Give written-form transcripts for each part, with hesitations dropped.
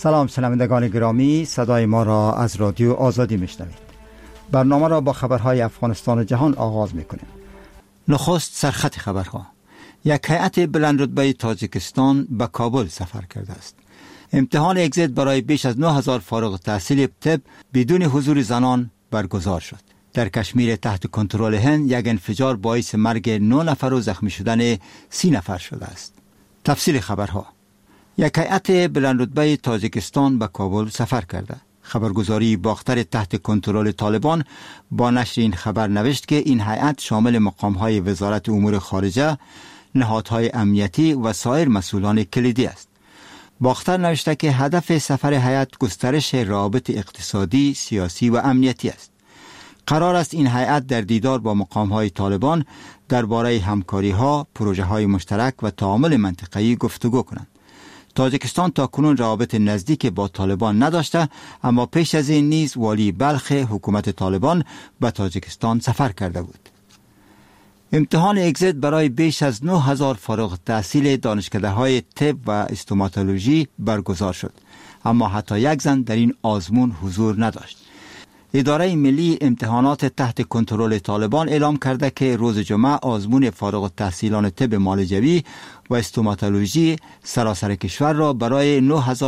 سلام شنوندگان گرامی، صدای ما را از رادیو آزادی میشنوید. برنامه را با خبرهای افغانستان و جهان آغاز میکنیم. نخست سرخط خبرها. یک هیئت بلندرتبه تاجیکستان به کابل سفر کرده است. امتحان اگزیت برای بیش از 9000 فارغ التحصیل طب بدون حضور زنان برگزار شد. در کشمیر تحت کنترل هند یک انفجار باعث مرگ 9 نفر و زخمی شدن 30 نفر شده است. تفصیل خبرها. یک هیئت بلندرتبه تاجیکستان به کابل سفر کرده. خبرگزاری باختر تحت کنترل طالبان با نشر این خبر نوشت که این هیئت شامل مقام‌های وزارت امور خارجه، نهادهای امنیتی و سایر مسئولان کلیدی است. باختر نوشته که هدف سفر هیئت گسترش روابط اقتصادی، سیاسی و امنیتی است. قرار است این هیئت در دیدار با مقام‌های طالبان درباره همکاری‌ها، پروژه‌های مشترک و تعامل منطقه‌ای گفتگو کنند. تاجیکستان تاکنون روابط نزدیک با طالبان نداشته، اما پیش از این نیز والی بلخ حکومت طالبان به تاجیکستان سفر کرده بود. امتحان اگزیت برای بیش از 9000 فارغ التحصیل دانشکده‌های طب و استوماتولوژی برگزار شد، اما حتی یک زن در این آزمون حضور نداشت. اداره ملی امتحانات تحت کنترل طالبان اعلام کرده که روز جمعه آزمون فارغ التحصیلان طب معالجوی و استوماتولوژی سراسر کشور را برای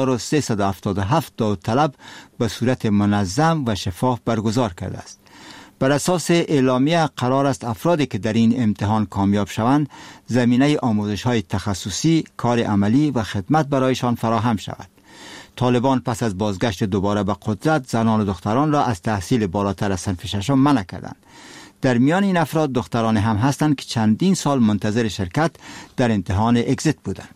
9377 داوطلب به صورت منظم و شفاف برگزار کرده است. بر اساس اعلامیه قرار است افرادی که در این امتحان کامیاب شوند زمینه آموزش‌های تخصصی، کار عملی و خدمت برایشان فراهم شود. طالبان پس از بازگشت دوباره به قدرت زنان و دختران را از تحصیل بالاتر از صنف ششم منع کردند. در میان این افراد دختران هم هستند که چندین سال منتظر شرکت در امتحان اگزیت بودند.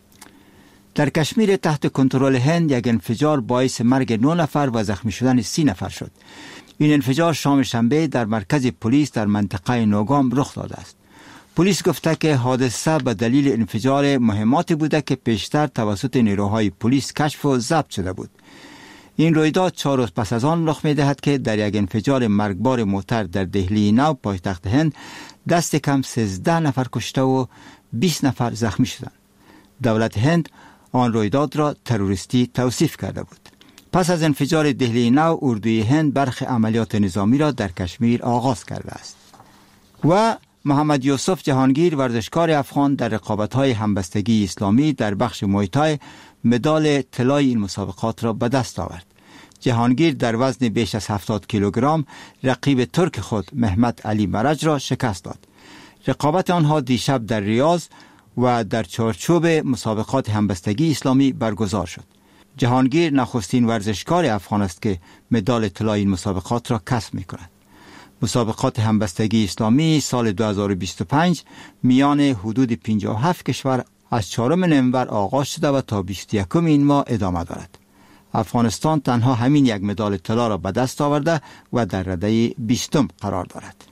در کشمیر تحت کنترل هند یک انفجار باعث مرگ 9 نفر و زخمی شدن 30 نفر شد. این انفجار شام شنبه در مرکز پلیس در منطقه نوگام رخ داده است. پلیس گفته که حادثه به دلیل انفجار مهماتی بوده که پیشتر توسط نیروهای پلیس کشف و ضبط شده بود. این رویداد 4 روز پس از آن رخ می‌دهد که در یک انفجار مرگبار موتر در دهلی نو پایتخت هند دست کم 13 نفر کشته و 20 نفر زخمی شدند. دولت هند آن رویداد را تروریستی توصیف کرده بود. پس از انفجار دهلی نو اردوی هند برخی عملیات نظامی را در کشمیر آغاز کرده است. و محمد یوسف جهانگیر ورزشکار افغان در رقابت‌های همبستگی اسلامی در بخش موی تای مدال طلای این مسابقات را به دست آورد. جهانگیر در وزن بیش از 70 کیلوگرم رقیب ترک خود محمد علی مرج را شکست داد. رقابت آنها دیشب در ریاض و در چارچوب مسابقات همبستگی اسلامی برگزار شد. جهانگیر نخستین ورزشکار افغان است که مدال طلای این مسابقات را کسب می‌کند. مسابقات همبستگی اسلامی سال 2025 میان حدود 57 کشور از 4 نوامبر آغاز شده و تا 21 این ماه ادامه دارد. افغانستان تنها همین یک مدال طلا را به دست آورده و در رده 20 قرار دارد.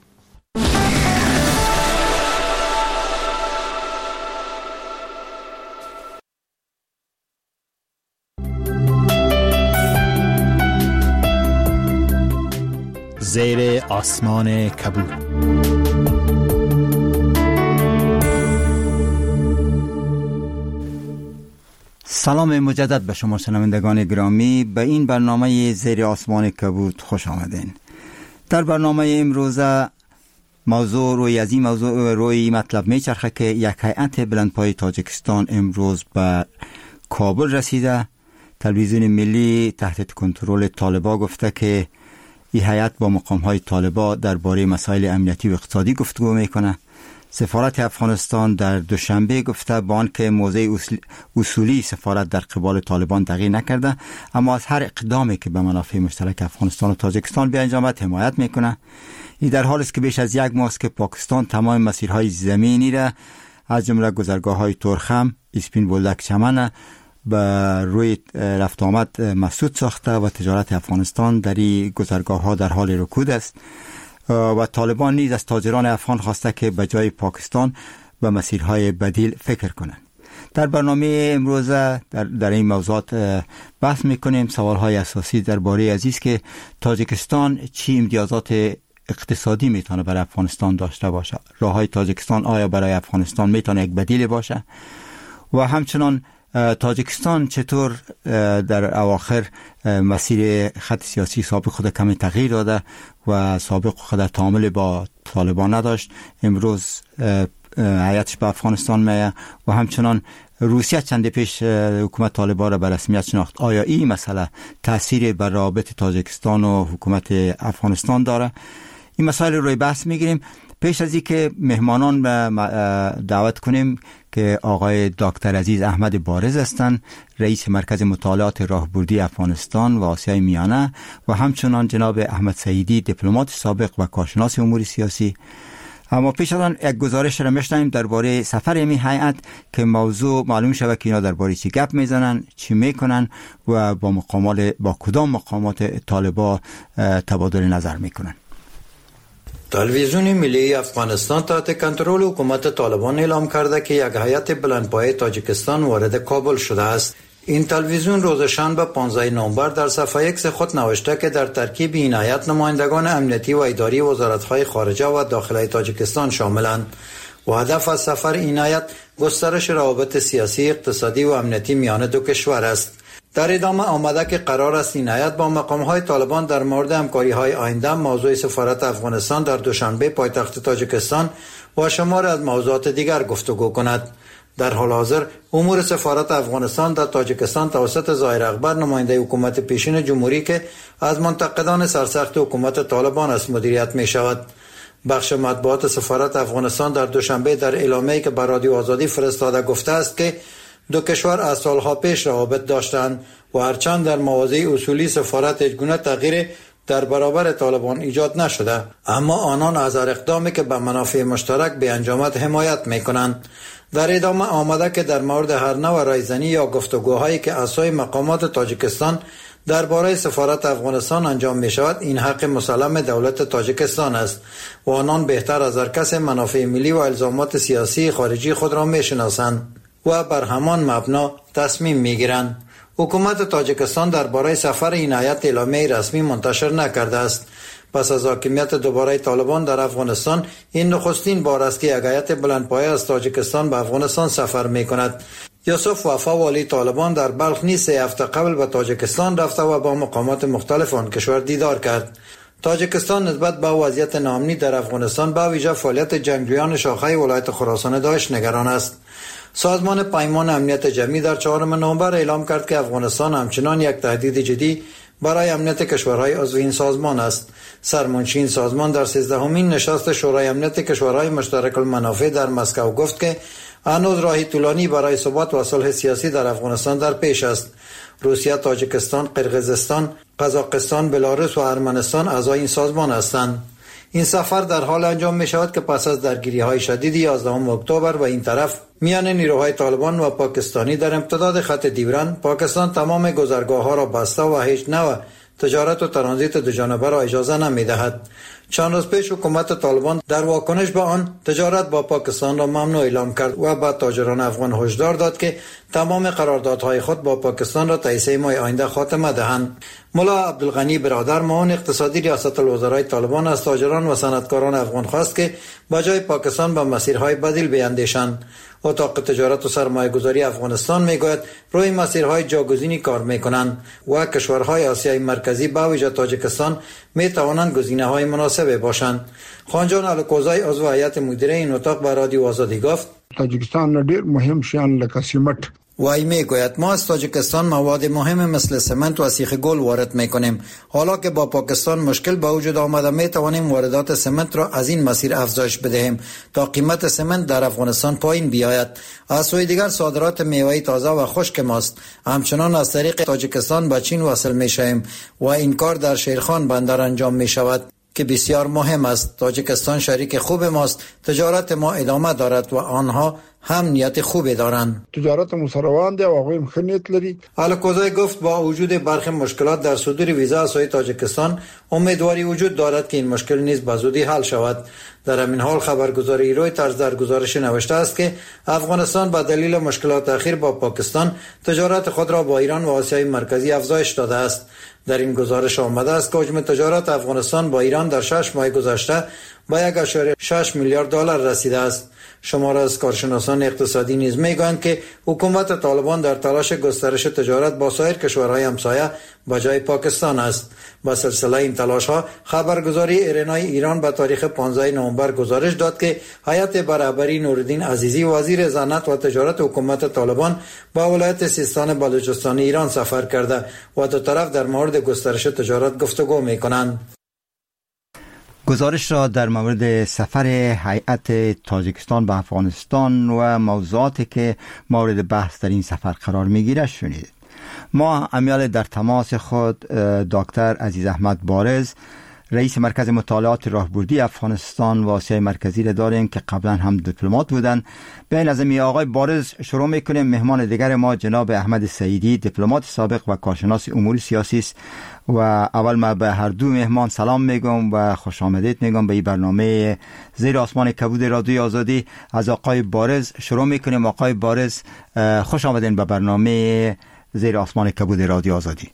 زیر آسمان کبود. سلام مجدد به شما شنوندگان گرامی، به این برنامه زیر آسمان کبود خوش آمدین. در برنامه امروزه روی مطلب میچرخه که یک هیئت بلندپای تاجیکستان امروز به کابل رسیده. تلویزیون ملی تحت کنترل طالبان گفته که این هیئت با مقام‌های طالبان درباره مسائل امنیتی و اقتصادی گفتگو میکنه. سفارت افغانستان در دوشنبه گفته با آنکه موضع اصولی سفارت در قبال طالبان تغییر نکرده، اما از هر اقدامی که به منافع مشترک افغانستان و تاجیکستان بیانجامد حمایت میکنه. این در حالی است که بیش از 1 ماه است که پاکستان تمام مسیرهای زمینی را از جمله گذرگاه‌های تورخم، اسپین بولدک چمن به روی رفت آمد مسدود ساخته و تجارت افغانستان در این گذرگاه‌ها در حال رکود است و طالبان نیز از تاجران افغان خواسته که به جای پاکستان به مسیرهای بدیل فکر کنند. در برنامه امروز در این موضوعات بحث میکنیم. سوالهای اساسی درباره از است که تاجیکستان چی امتیازات اقتصادی میتونه برای افغانستان داشته باشه، راههای تاجیکستان آیا برای افغانستان میتونه یک بدیل باشه، و همچنان تاجیکستان چطور در اواخر مسیر خط سیاسی سابق خود کمی تغییر داده و سابق خود تعامل با طالبان نداشت، امروز هیئتش به افغانستان میه و همچنان روسیه چند پیش حکومت طالبان را به رسمیت شناخت. آیا این مسئله تأثیر بر روابط تاجیکستان و حکومت افغانستان داره؟ این مسائل روی بحث میگیریم. پیش از این که مهمانان دعوت کنیم که آقای دکتر عزیز احمد بارز هستند، رئیس مرکز مطالعات راهبردی افغانستان و آسیای میانه، و همچنان جناب احمد سعیدی، دیپلمات سابق و کارشناس امور سیاسی. اما پیش از آن یک گزارش را میشنویم درباره سفر این هیئت که موضوع معلوم شود که اینا درباره چی گپ میزنن، چی میکنن و با کدام مقامات طالبان تبادل نظر میکنن. تلویزیون ملی افغانستان تحت کنترل حکومت طالبان اعلام کرده که یک هیئت بلندپایه تاجیکستان وارد کابل شده است. این تلویزیون روز شنبه 15 نوامبر در صفحه ایکس خود نوشته که در ترکیب این هیئت نمایندگان امنیتی و اداری وزارت‌های خارجه و داخلی تاجیکستان شاملند و هدف از سفر این هیئت گسترش روابط سیاسی، اقتصادی و امنیتی میان دو کشور است. در ادامه آمده که قرار است این هیئت با مقام‌های طالبان در مورد همکاری‌های آینده موضوع سفارت افغانستان در دوشنبه پایتخت تاجیکستان و شماری از موضوعات دیگر گفتگو کند. در حال حاضر امور سفارت افغانستان در تاجیکستان توسط ظاهر اکبر، نماینده حکومت پیشین جمهوری که از منتقدان سرسخت حکومت طالبان است مدیریت می شود. بخش مطبوعات سفارت افغانستان در دوشنبه در اعلامیه‌ای که بر رادیو آزادی فرستاده گفته است که دو کشور از سالها پیش روابط داشتند و هرچند در مواضع اصولی سفارت هیچگونه تغییر در برابر طالبان ایجاد نشده، اما آنان از هر اقدامی که به منافع مشترک به انجامد حمایت می‌کنند. در ادامه آمده که در مورد هر نوع رایزنی یا گفتگوهایی که اعضای مقامات تاجیکستان درباره سفارت افغانستان انجام می شود، این حق مسلم دولت تاجیکستان است و آنان بهتر از هر کس منافع ملی و الزامات سیاسی خارجی خود را می شناسند و بر همان مبنا تصمیم می گیرند. حکومت تاجیکستان درباره سفر این هیئت اعلامیه رسمی منتشر نکرده است. پس از حاکمیت دوباره طالبان در افغانستان، این نخستین بار است که یک هیئت بلندپایه از تاجیکستان به افغانستان سفر می کند. یوسف وفا، والی طالبان، در بلخ نیز 3 هفته قبل به تاجیکستان رفته و با مقامات مختلف آن کشور دیدار کرد. تاجیکستان نسبت به وضعیت ناامنی در افغانستان، به ویژه فعالیت جنگجویان شاخه ولایت خراسان داعش نگران است. سازمان پیمان امنیت جمعی در 4 نوامبر اعلام کرد که افغانستان همچنان یک تهدید جدی برای امنیت کشورهای عضو این سازمان است. سرمنشی این سازمان در 13مین نشست شورای امنیت کشورهای مشترک المنافع در مسکو گفت که هنوز راهی طولانی برای ثبات و صلح سیاسی در افغانستان در پیش است. روسیه، تاجیکستان، قرقیزستان، قزاقستان، بلاروس و ارمنستان اعضای این سازمان هستند. این سفر در حال انجام می شود که پس از درگیری‌های شدید 11 اکتبر و این طرف میان نیروهای طالبان و پاکستانی در امتداد خط دیوران، پاکستان تمام گذرگاه‌ها را بسته و هیچ نوع تجارت و ترانزیت دوجانبه را اجازه نمی‌دهد. چند روز پیش حکومت طالبان در واکنش به آن تجارت با پاکستان را ممنوع اعلام کرد و به تاجران افغان هشدار داد که تمام قراردادهای خود با پاکستان را تا 3 ماه آینده خاتمه دهند. ملا عبدالغنی برادر، معاون اقتصادی ریاست الوزرای طالبان، از تاجران و صنعتکاران افغان خواست که بجای پاکستان به مسیرهای بدیل بیندیشند. اتاق تجارت و سرمایه‌گذاری افغانستان میگوید روی مسیرهای جاگزینی کار میکنند و کشورهای آسیای مرکزی به ویژه تاجیکستان میتوانند گزینه‌های مناسب باشند. خانجان الکوزای، عضو هیئت مدیره این اتاق، به رادیو آزادی گفت تاجیکستان ډیر مهم شیان لکه سیمت وای میگوید ما از تاجیکستان مواد مهم مثل سمنت و سیخ گل وارد میکنیم. حالا که با پاکستان مشکل به وجود آمده، میتوانیم واردات سمنت را از این مسیر افزایش بدهیم تا قیمت سمنت در افغانستان پایین بیاید. از سوی دیگر صادرات میوه تازه و خشک ماست همچنان از طریق تاجیکستان به چین وصل میشویم و این کار در شیرخان بندر انجام میشود که بسیار مهم است. تاجیکستان شریک خوب ماست. تجارت ما ادامه دارد و آنها هم نیت خوبی دارند. تجارت مسروان دی او هغه هم خنیت لري. الکوزای گفت با وجود برخی مشکلات در صدور ویزا از سوی تاجیکستان، امیدواری وجود دارد که این مشکل نیز به زودی حل شود. در همین حال خبرگزاری رویترز در گزارش نوشته است که افغانستان به دلیل مشکلات اخیر با پاکستان تجارت خود را با ایران و آسیای مرکزی افزایش داده است. در این گزارش آمده است که حجم تجارت افغانستان با ایران در 6 ماه گذشته به 1.6 میلیارد دلار رسیده است. شمار از کارشناسان اقتصادی نیز میگویند که حکومت طالبان در تلاش گسترش تجارت با سایر کشورهای همسایه با جای پاکستان است. با سلسله این تلاش ها خبرگزاری ایرنای ایران به تاریخ 15 نوامبر گزارش داد که هیئت برابری نورالدین عزیزی وزیر صنعت و تجارت حکومت طالبان با ولایت سیستان بلوچستان ایران سفر کرده و دو طرف در مورد گسترش تجارت گفتگو می‌کنند. گزارش را در مورد سفر هیئت تاجیکستان به افغانستان و موضوعاتی که مورد بحث در این سفر قرار می‌گیرد شنیدید. ما امیال در تماس خود دکتر عزیز احمد بارز رئیس مرکز مطالعات راهبردی افغانستان و آسیای مرکزی را داریم که قبلا هم دیپلمات بودن. بین از آقای بارز شروع میکنیم. مهمان دیگر ما جناب احمد سعیدی دیپلمات سابق و کارشناس امور سیاسی است و اول ما به هر دو مهمان سلام میگم و خوش آمدید میگم به این برنامه زیر آسمان کبود رادیوی آزادی. از آقای بارز شروع میکنیم. آقای بارز خوش آمدین به برنامه زیر آسمان کبود رادیو آزادی.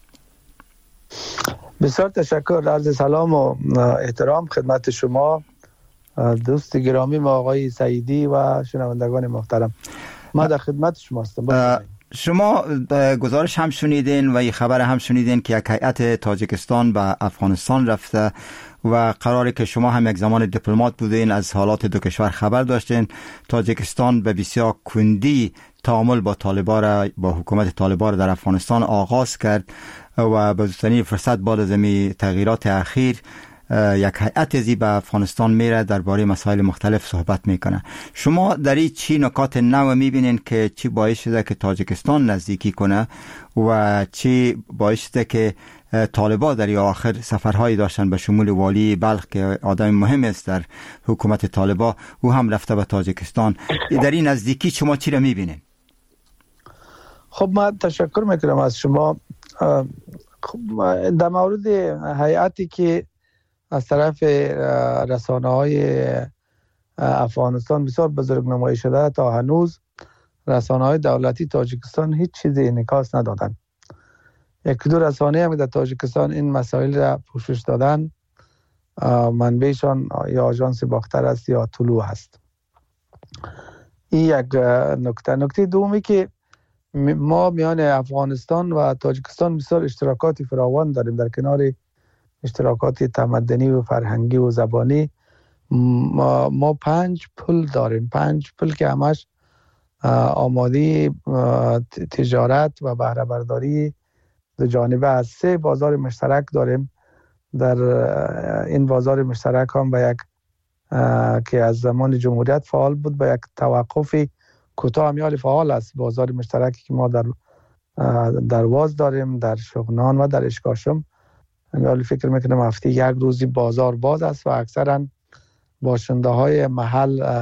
بسیار تشکر. عرض سلام و احترام خدمت شما دوست گرامی ما آقای سعیدی و شنوندگان محترم. ما در خدمت شما هستم. شما گزارش هم شنیدین و یه خبر هم شنیدین که یک هیئت تاجیکستان به افغانستان رفته و قراره که شما هم یک زمان دیپلمات بودین، از حالات دو کشور خبر داشتین. تاجیکستان به بسیار کندی تعامل با طالبان را، با حکومت طالبان در افغانستان آغاز کرد و به زودترین فرصت بعد از این تغییرات اخیر یک هیئت ازی به افغانستان میره درباره مسائل مختلف صحبت میکنه. شما در این چی نکات نو میبینین که چی باعث شده که تاجیکستان نزدیکی کنه و چی باعث شده که طالبان در این آخر سفرهایی داشتن به شمول والی بلخ که آدم مهم است در حکومت طالبان، او هم رفته به تاجیکستان. در این نزدیکی شما چی را میبینین؟ خب من تشکر میکنم از شما. در مورد هیئتی که از طرف رسانه‌های افغانستان بسیار بزرگ نمایی شده، تا هنوز رسانه‌های دولتی تاجیکستان هیچ چیزی انعکاس ندادن. یک دو رسانه هم در تاجیکستان این مسائل را پوشش دادن، منبعشان یا آژانس باختر است یا طلوع است. این یک نکته. نکته دومی که ما میان افغانستان و تاجیکستان بسیار اشتراکاتی فراوان داریم. در کنار اشتراکات تمدنی و فرهنگی و زبانی ما 5 پل داریم. 5 پل که همش آماده تجارت و بهره برداری دو جانبه از 3 بازار مشترک داریم. در این بازار مشترک هم به یک که از زمان جمهوریت فعال بود، به یک توقف کوتاه میال فعال است. بازار مشترکی که ما در واز داریم، در شغنان و در اشکاشم. حالا فکر میکنم هفته یک روزی بازار باز است و اکثرا باشنده های محل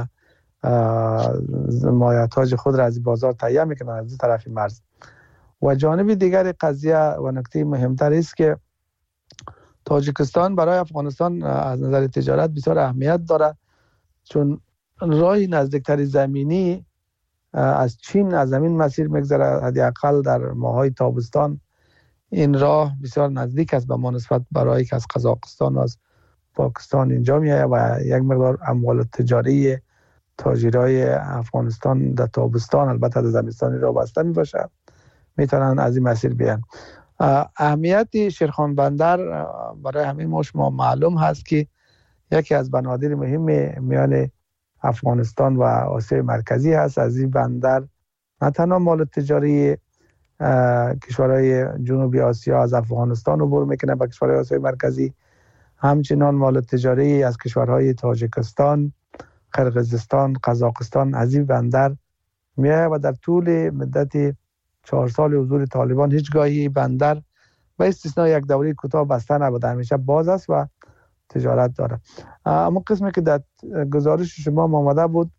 مایحتاج خود را از بازار تهیه میکنن از دو طرف مرز. و جانب دیگر قضیه و نکته مهمتر است که تاجیکستان برای افغانستان از نظر تجارت بسیار اهمیت دارد، چون راه نزدیکتر زمینی از چین از زمین مسیر میگذره. حداقل در ماهای تابستان این راه بسیار نزدیک است به ما نسبت برای که از قزاقستان و از پاکستان اینجا میایه و یک مقدار اموال تجاری تاجرای افغانستان در تابستان، البته در زمستان را بسته میباشه، میتونن از این مسیر بیان. اهمیت شیرخان بندر برای همه ما شما معلوم هست که یکی از بنادر مهم میان افغانستان و آسیای مرکزی هست. از این بندر نه تنها مال تجاری کشورهای جنوبی آسیا از افغانستان عبور میکنه به کشورهای آسیای مرکزی، همچنان مال تجاری از کشورهای تاجیکستان، قرقیزستان، قزاقستان از این بندر میاد و در طول مدت 4 سال حضور طالبان هیچگاهی بندر به استثنای یک دوره کوتاه بسته نبوده، همیشه باز است و تجارت داره. اما قسمی که در گزارش شما آمده بود،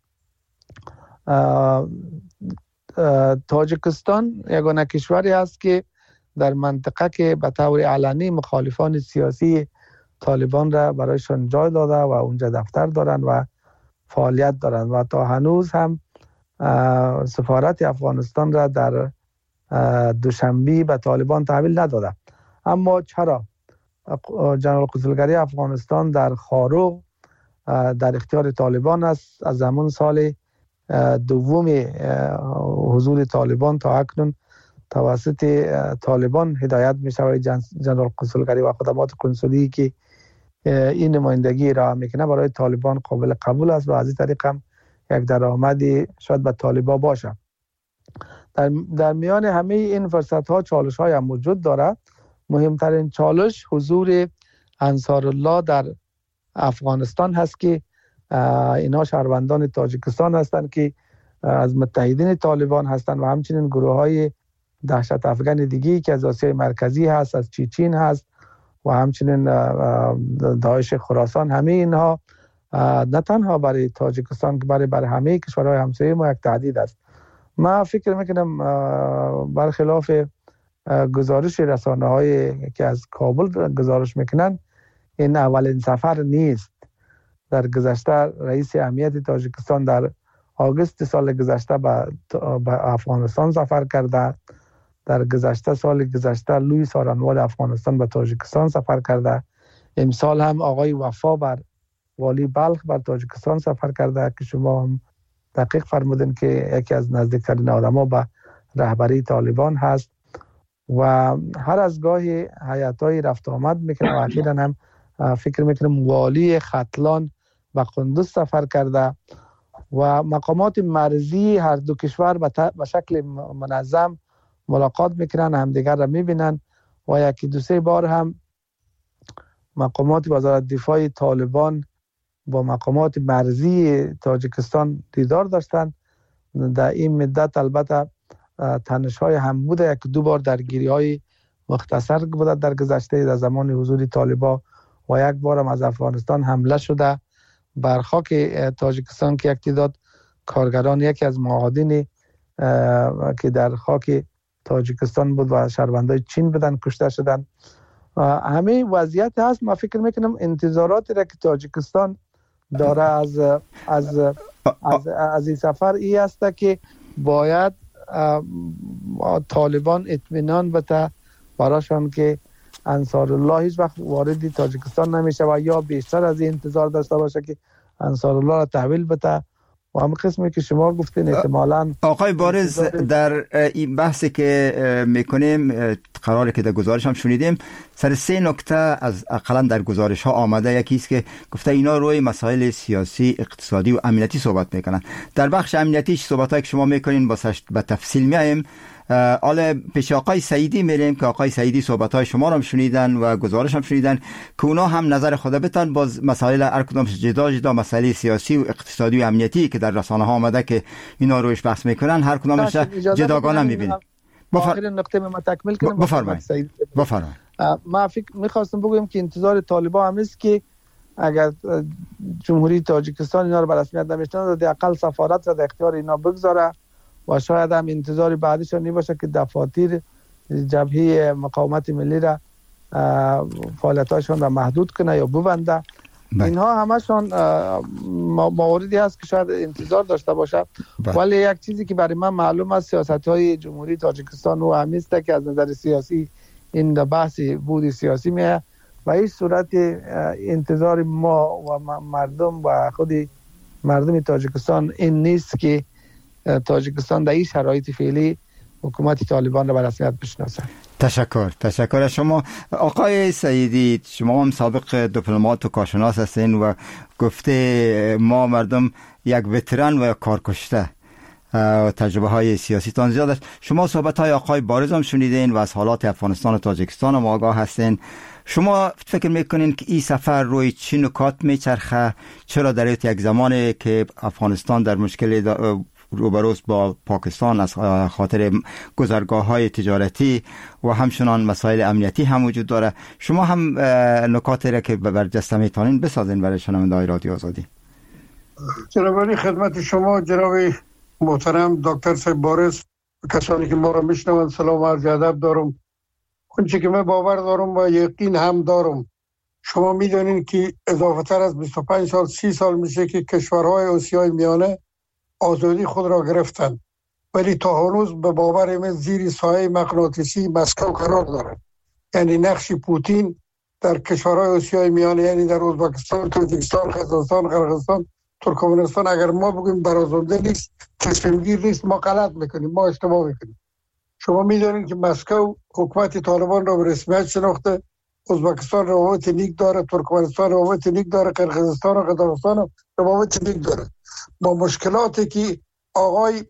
تاجیکستان یگانه کشوری است که در منطقه که به طور علنی مخالفان سیاسی طالبان را برایشان جای داده و اونجا دفتر دارن و فعالیت دارن و تا هنوز هم سفارت افغانستان را در دوشنبه به طالبان تحویل نداده. اما چرا؟ جنرال قتلگری افغانستان در خاروق در اختیار طالبان است. از زمان سال دوم حضور طالبان تا اکنون توسط طالبان هدایت می شود جنرال کنسولگری و خدمات کنسولی که این نمایندگی را میکنه برای طالبان قابل قبول است و از این طریق هم یک درآمدی شاید به طالبان باشه. در میان همه این فرصت ها چالش های هم وجود دارد. مهمترین چالش حضور انصار الله در افغانستان هست که اینا شهروندان تاجیکستان هستند که از متحدین طالبان هستند و همچنین گروه های دهشت افغان دیگی که از آسیای مرکزی هست، از چیچین هست و همچنین داعش خراسان. همه اینها نه تنها برای تاجیکستان که برای همه کشورهای همسایه ما یک تهدید است. من فکر میکنم برخلاف گزارش رسانه‌های که از کابل گزارش میکنن این اولین سفر نیست. در گذشته رئیس امنیت تاجیکستان در آگوست سال گذشته به افغانستان سفر کرده. در سال گذشته لوی سارنوال افغانستان به تاجیکستان سفر کرده. امسال هم آقای وفا بر والی بلخ بر تاجیکستان سفر کرده که شما هم دقیق فرمودین که یکی از نزدیکترین آدم‌ها به رهبری طالبان هست و هر از گاهی هیئت‌های رفت آمد میکنه و اخیراً هم فکر میکنم والی ختلان و قندوز سفر کرده و مقامات مرزی هر دو کشور به شکل منظم ملاقات میکنن، همدیگر را میبینن و یکی دو سه بار هم مقامات وزارت دفاع طالبان با مقامات مرزی تاجیکستان دیدار داشتند. در این مدت البته تنش‌های هم بوده، یک دو بار درگیری های مختصر بوده در گذشته در زمان حضور طالبان و یک بار هم از افغانستان حمله شده بر خاک تاجیکستان که یک تعداد کارگران یکی از معادن که در خاک تاجیکستان بود و شهروندای چین بودن کشته شدن. همه وضعیت هست. من فکر میکنم انتظاراتی را که تاجیکستان داره از این سفر این است که باید طالبان اطمینان بده براشان که انصار الله هیچ وقت وارد تاجیکستان نمیشه و یا بیشتر از این انتظار داشته باشه که انصار الله را تحویل بده. و هم قسمی که شما گفتین احتمالاً آقای بارز در این بحثی که میکنیم قراره که در گزارش هم شنیدیم سر 3 نکته از اقلا در گزارش ها آمده. یکی است که گفته اینا روی مسائل سیاسی، اقتصادی و امنیتی صحبت میکنن. در بخش امنیتیش صحبتایی که شما میکنین باسش به تفصیل میایم. حالا پیش آقای سعیدی میریم که آقای سعیدی صحبت‌های شما رو هم شنیدن و گزارش هم شنیدن که اونا هم نظر خود بتن باز مسائل هر کدام جدا مسائل سیاسی و اقتصادی و امنیتی که در رسانه ها آمده که اینا روش بحث میکنن هر کدامش جداگانه میبینیم. آخرین نقطه ما تکمیل کنیم. بفرمایید. ما فکر می‌خواستم بگویم که انتظار طالبان هم است که اگر جمهوری تاجیکستان اینا رو به رسمیت نمیشناسه حداقل سفارت را در اختیار اینا بگذاره و شاید هم انتظار بعدش نی باشه که دفاتر جبهه مقاومت ملی را فعالیتاشون را محدود کنه یا ببنده. اینها همشون مواردی هست که شاید انتظار داشته باشه. ولی یک چیزی که برای من معلوم است سیاست‌های جمهوری تاجیکستان و همیست که از نظر سیاسی این بحثی بود سیاسی میه و این صورت انتظار ما و مردم و خود مردم تاجیکستان این نیست که تاجیکستان در این شرایط فعلی حکومت طالبان را به رسمیت بشناسه. تشکر از شما. آقای سعیدی شما هم سابق دیپلمات و کارشناس هستین و گفته ما مردم یک وتران و کارکشته تجربه های سیاسی تان زیاد است. شما صحبت های آقای بارز هم شنیدین و از حالات افغانستان و تاجیکستان هم آگاه هستین. شما فکر میکنین که این سفر روی چه نکات میچرخه؟ چرا در یک زمانی که افغانستان در مشکل روبروست با پاکستان از خاطر گذرگاه‌های تجارتی و همچنان مسائل امنیتی هم وجود داره، شما هم نکاتی را که برجسته میتونین بسازین برای شنونده‌های رادیو آزادی. جناب خدمت شما جناب محترم دکتر صاحب بارز، کسانی که ما را میشنوند سلام و عرض ادب دارم. اونچه که من باور دارم و یقین هم دارم، شما میدونین که اضافه تر از 25 سال 30 سال میشه که کشورهای آسیای میانه آزادی خود را گرفتند، ولی تا هنوز به باور من زیر سایه مغناطیسی مسکو قرار دارند. یعنی نقش پوتین در کشورهای آسیای میانه، یعنی در ازبکستان، تاجیکستان، قزاقستان، قرقیزستان، ترکمنستان، اگر ما بگیم برازنده نیست، تصمیم گیر نیست، ما غلط میکنیم، ما اشتباه میکنیم. شما میدونید که مسکو حکومت طالبان را به رسمیت شناخته، ازبکستان روابط نیک داره، ترکمنستان روابط نیک داره، قرقیزستان و قزاقستان روابط نیک داره. با مشکلاتی که آقای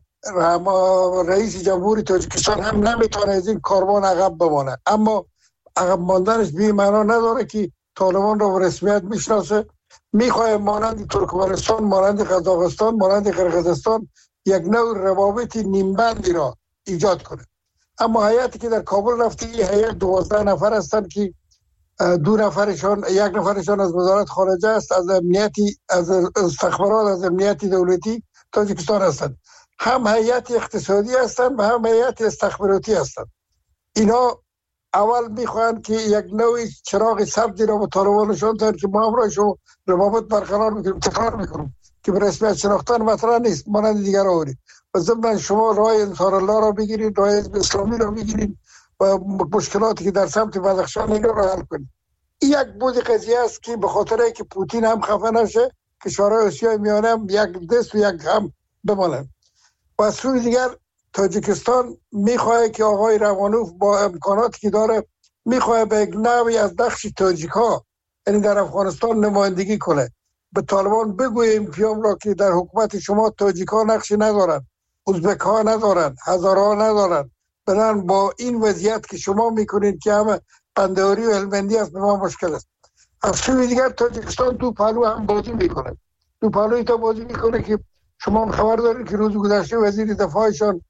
رئیس جمهوری تاجیکستان هم نمیتونه از این کاروان عقب بمانه، اما عقب ماندنش به معنا نداره که طالبان را به رسمیت میشناسه. میخواه مانند ترکمنستان، مانند قزاقستان، مانند قرقیزستان یک نوع روابط نیمبندی را ایجاد کنه. اما هیئتی که در کابل رفته، این هیئت 12 نفر هستند که 2 نفرشان، 1 نفرشان از وزارت خارجه است، از امنیتی، از استخبارات، از امنیتی دولتی تاجیکستان هستند. هم هیئت اقتصادی هستند و هم هیئت استخباراتی هستند. اینا اول میخواهند که یک نوع چراغ سبزی را به طالبان نشان دهند که ما همراهشون روابط برقرار میکنیم. تکرار میکنم که به رسمیت شناختن مطرح نیست، مانند دیگر آوری. و ضمن شما راه انصارالله را بگیرید، راه حزب اسلامی را بگیرید و مشکلاتی که در سمت بدخشان اینا را حل کنید. این یک بود قضیه است که به خاطر اینکه پوتین هم خفه نشه، کشورهای آسیای میانه هم یک دست و یک هم بمانند. و از سوی دیگر تاجیکستان میخواه که آقای روانوف با امکاناتی که داره میخواه به یک نوعی از نقش تاجیک ها، یعنی در افغانستان، نمایندگی کنه. به طالبان بگویه این پیام را که در حکومت شما تاجیک ها نقشی ندارن، ازبک ها ندارن، هزاره ها ندارن. بنابراین با این وضعیت که شما میکنید که همه قندهاری و هلمندی است، به ما مشکل است. از سوی دیگر تاجیکستان دو پهلو هم بازی میکنه. دو پهلوی تا بازی میکنه که شما خبر دارید که روز گذشته وزیر دفاعشان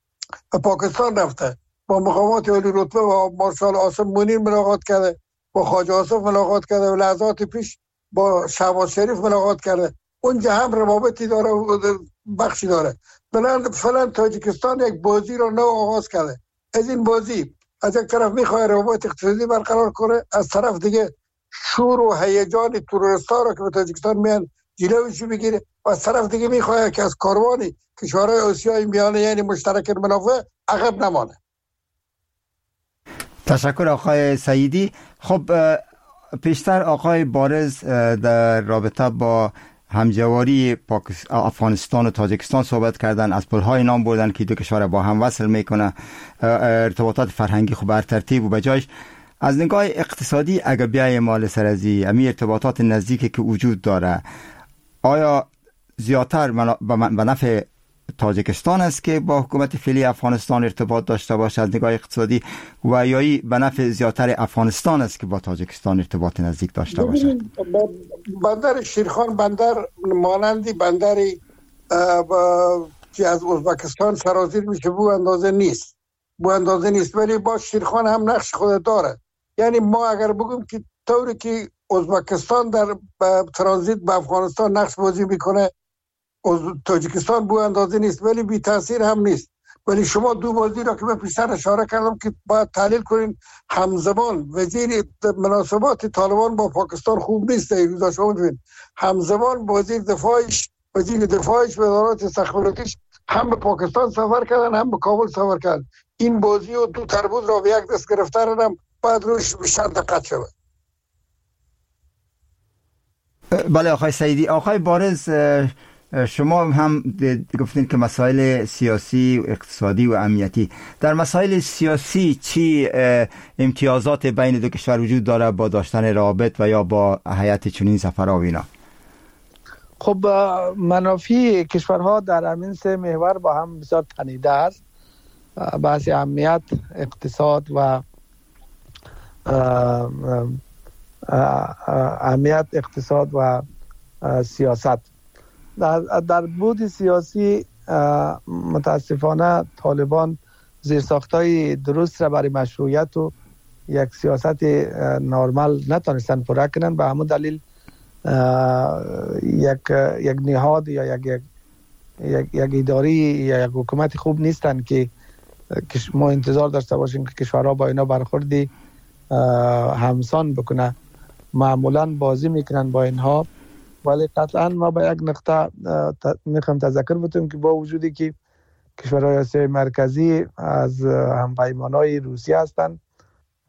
به پاکستان رفته، با مقامات عالی رتبه و مارشال عاصم منیر ملاقات کرده، با خواجه آصف ملاقات کرده و لحظات پیش با شهباز شریف ملاقات کرده. اونجا هم روابطی داره و بخشی داره. فعلا تاجیکستان یک بازی رو نو آغاز کرده. از این بازی از یک طرف میخواد روابط اقتصادی برقرار کنه، از طرف دیگه شور و هیجان تروریستا رو که به تاجیکستان میان جلویش بگیره، و از طرف دیگه میخواد که از کاروان کشورهای آسیای میانه، یعنی مشترک المنافع، عقب نمانه. تشکر آقای سعیدی. خب پیشتر آقای بارز در رابطه با همجواری افغانستان و تاجیکستان صحبت کردن، از پل‌های نام بردن که دو کشور با هم وصل میکنه، ارتباطات فرهنگی خوب بر ترتیب و بجایش. از نگاه اقتصادی اگر بیای مال سرزی امی ارتباطات نزدیکی که وجود داره، آیا زیادتر به نفع تاجیکستان است که با حکومت فعلی افغانستان ارتباط داشته باشه از نگاه اقتصادی، و یا به نفع زیادتر افغانستان است که با تاجیکستان ارتباط نزدیک داشته باشه؟ بندر شیرخان بندر مانندی بندری که از ازبکستان سرازیر میشه بو اندازه نیست، ولی با شیرخان هم نقش خود داره. یعنی ما اگر بگیم که طوری که ازبکستان در ترانزیت به افغانستان نقش بازی میکنه، تاجیکستان بو اندازه نیست ولی بی تاثیر هم نیست. ولی شما دو بازی را که من پیشتر اشاره کردم که باید تحلیل کنین، همزمان وزیر مناسبات طالبان با پاکستان خوب نیست. روزا شما ببینید همزمان وزیر دفاعش و وزارت استخباراتیش هم به پاکستان سفر کردن، هم به کابل سفر کردن. این بازی و دو تربوز را به یک دست گرفتن هم باید روش بیشتر دقت شود. بله آقای سعیدی. آقای بارز، شما هم گفتین که مسائل سیاسی و اقتصادی و امنیتی، در مسائل سیاسی چی امتیازات بین دو کشور وجود داره با داشتن روابط و یا با هیئت چنین سفرآوینا؟ خب منافع کشورها در همین سه محور با هم بسیار تنیده است. بحث امنیت، اقتصاد و سیاست. در بود سیاسی متاسفانه طالبان زیرساختای درست را برای مشروعیت و یک سیاست نرمال نتونستن پورا کنن. به همون دلیل یک نهاد یا یک اداری یا یک حکومت خوب نیستن که ما انتظار داشته باشیم که کشورها با اینا برخوردی همسان بکنه. معمولا بازی میکنن با اینها، ولی قطعا ما به یک نقطه میخوام تذکر بدم که با وجودی که کشورهای آسیای مرکزی از همپیمانای روسیه هستند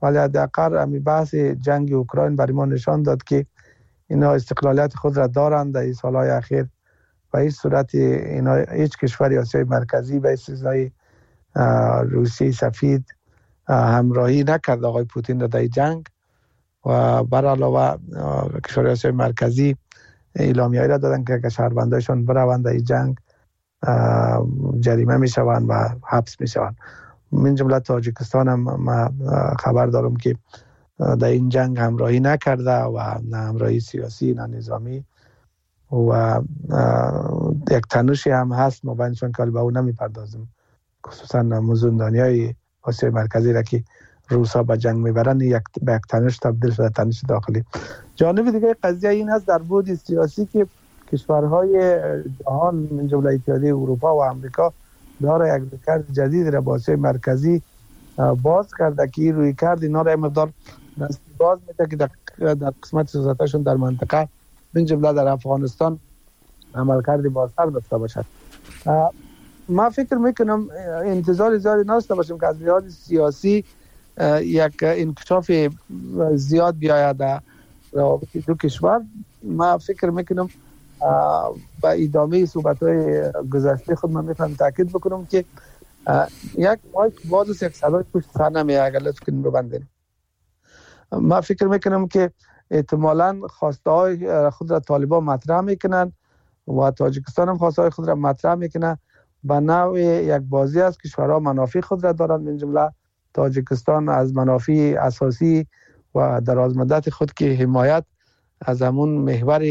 ولی حداقل همین بحث جنگ اوکراین برای ما نشان داد که اینا استقلالیت خود را دارند در این سالهای اخیر و هیچ صورت اینا هیچ کشور آسیای مرکزی به استثنای روسیه سفید همراهی نکرد آقای پوتین را در جنگ و بر علاوه کشور آسیای مرکزی اعلامیه‌ای را دادن که اگر شهروندایشان بروند در جنگ جریمه میشوند و حبس میشوند. من جمله تاجیکستان هم خبر دارم که در این جنگ همراهی نکرده و نه همراهی سیاسی نه نظامی و یک تنشی هم هست ما بینشان که به اون نمیپردازم، خصوصا مزندانیای آسیای مرکزی را که روسا به جنگ میبرن به یک تنش تبدیل شده، تنش داخلی. جانب دیگه قضیه این هست در بعد سیاسی که کشورهای جهان من جمله اتحادیه اروپا و آمریکا داره یک رویکرد جدید را با آسیای مرکزی باز کرده که روی کرد اینا را مقدار باز میده که در قسمت سیاستشون در منطقه من جمله در افغانستان عملکرد بازتر داشته باشد. ما فکر میکنم انتظار زیادی نداشته باشیم که از لحاظ سیاسی یک انکشاف زیاد بیاید در روابط دو کشور. ما فکر میکنم با ادامه صحبت‌های گذشته خود من میتونم تاکید بکنم که یک مایک باز و یک صدای پشت سر نمیاد اگر لطف کنیم ببندیم. ما فکر میکنم که احتمالاً خواسته های خود را طالبان مطرح میکنن و تاجیکستان هم خواسته های خود را مطرح میکنه. به نوع یک بازی است کشورها منافع خود را دارند، من جمله تاجیکستان از منافع اساسی و درازمدت خود که حمایت از همون محور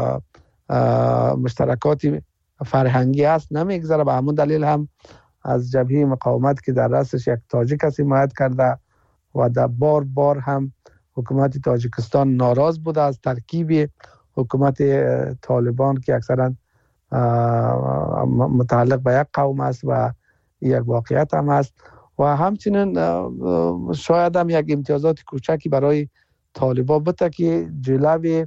مشترکات فرهنگی است نمیگذره. به همون دلیل هم از جبهه مقاومت که در رأسش یک تاجیک است حمایت کرده و در بار هم حکومت تاجیکستان ناراض بوده از ترکیب حکومت طالبان که اکثرا متعلق به یک قوم است و یک واقعیت هم است و همچنین شاید هم یک امتیازات کوچکی برای طالبان بوده که جلوی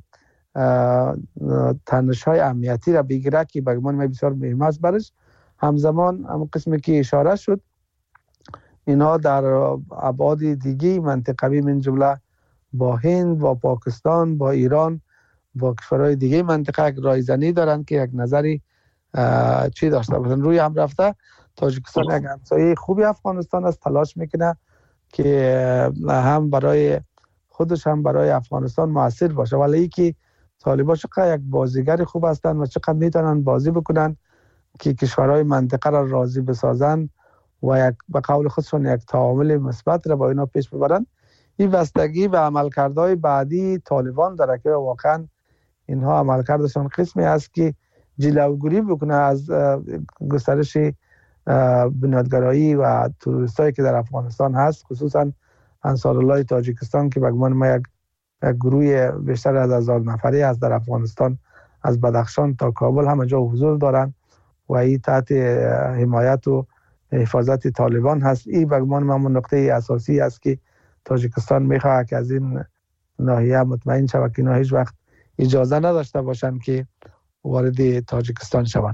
تنش‌های امنیتی را بگیره که به گمان من بسیار مهم است برش. همزمان هم قسمی که اشاره شد اینا در ابعاد دیگه منطقوی من جمله با هند، با پاکستان، با ایران، با کشورهای دیگه منطقه رایزنی دارن که یک نظری چی داشته باشن. روی هم رفته تاجیکستان یک همسایه خوبی افغانستان است، تلاش میکنه که هم برای خودش هم برای افغانستان مؤثر باشه، ولی که طالبان چقدر یک بازیگر خوب هستن و چقدر میتونن بازی بکنن که کشورهای منطقه را راضی بسازن و یک به قول خودشون یک تعامل مثبت را با اینا پیش ببرن. این بستگی به عملکردهای بعدی طالبان داره که واقعا اینها عملکردشون قسمی است که جلوگیری بکنه از گسترش بنیادگرایی و تروریستایی که در افغانستان هست، خصوصا انصارالله تاجیکستان که به گمان ما یک گروه بیشتر از 1000 نفری است در افغانستان از بدخشان تا کابل همه جا حضور دارند و این تحت حمایت و حفاظت طالبان هست. این به گمان ما نقطه اساسی است که تاجیکستان میخواد که از این ناحیه مطمئن شود که اینا هیچ وقت اجازه نداشته باشند که وارد تاجیکستان شوند.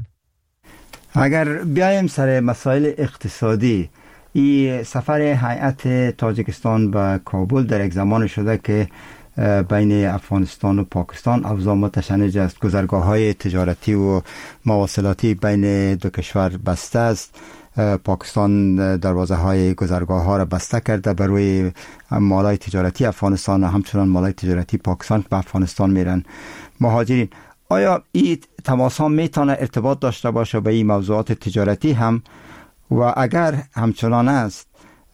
اگر بیایم سر مسائل اقتصادی، این سفر هیئت تاجیکستان به کابل در یک زمان شده که بین افغانستان و پاکستان اوضاع متشنج است. گذرگاه‌های تجارتی و مواصلاتی بین دو کشور بسته است. پاکستان دروازه‌های گذرگاه‌ها را بسته کرده برای مالای تجارتی افغانستان و همچنان مالای تجارتی پاکستان که به افغانستان میرن مهاجرین. آیا این تماس‌ها میتونه ارتباط داشته باشه به این موضوعات تجارتی هم و اگر همچنان است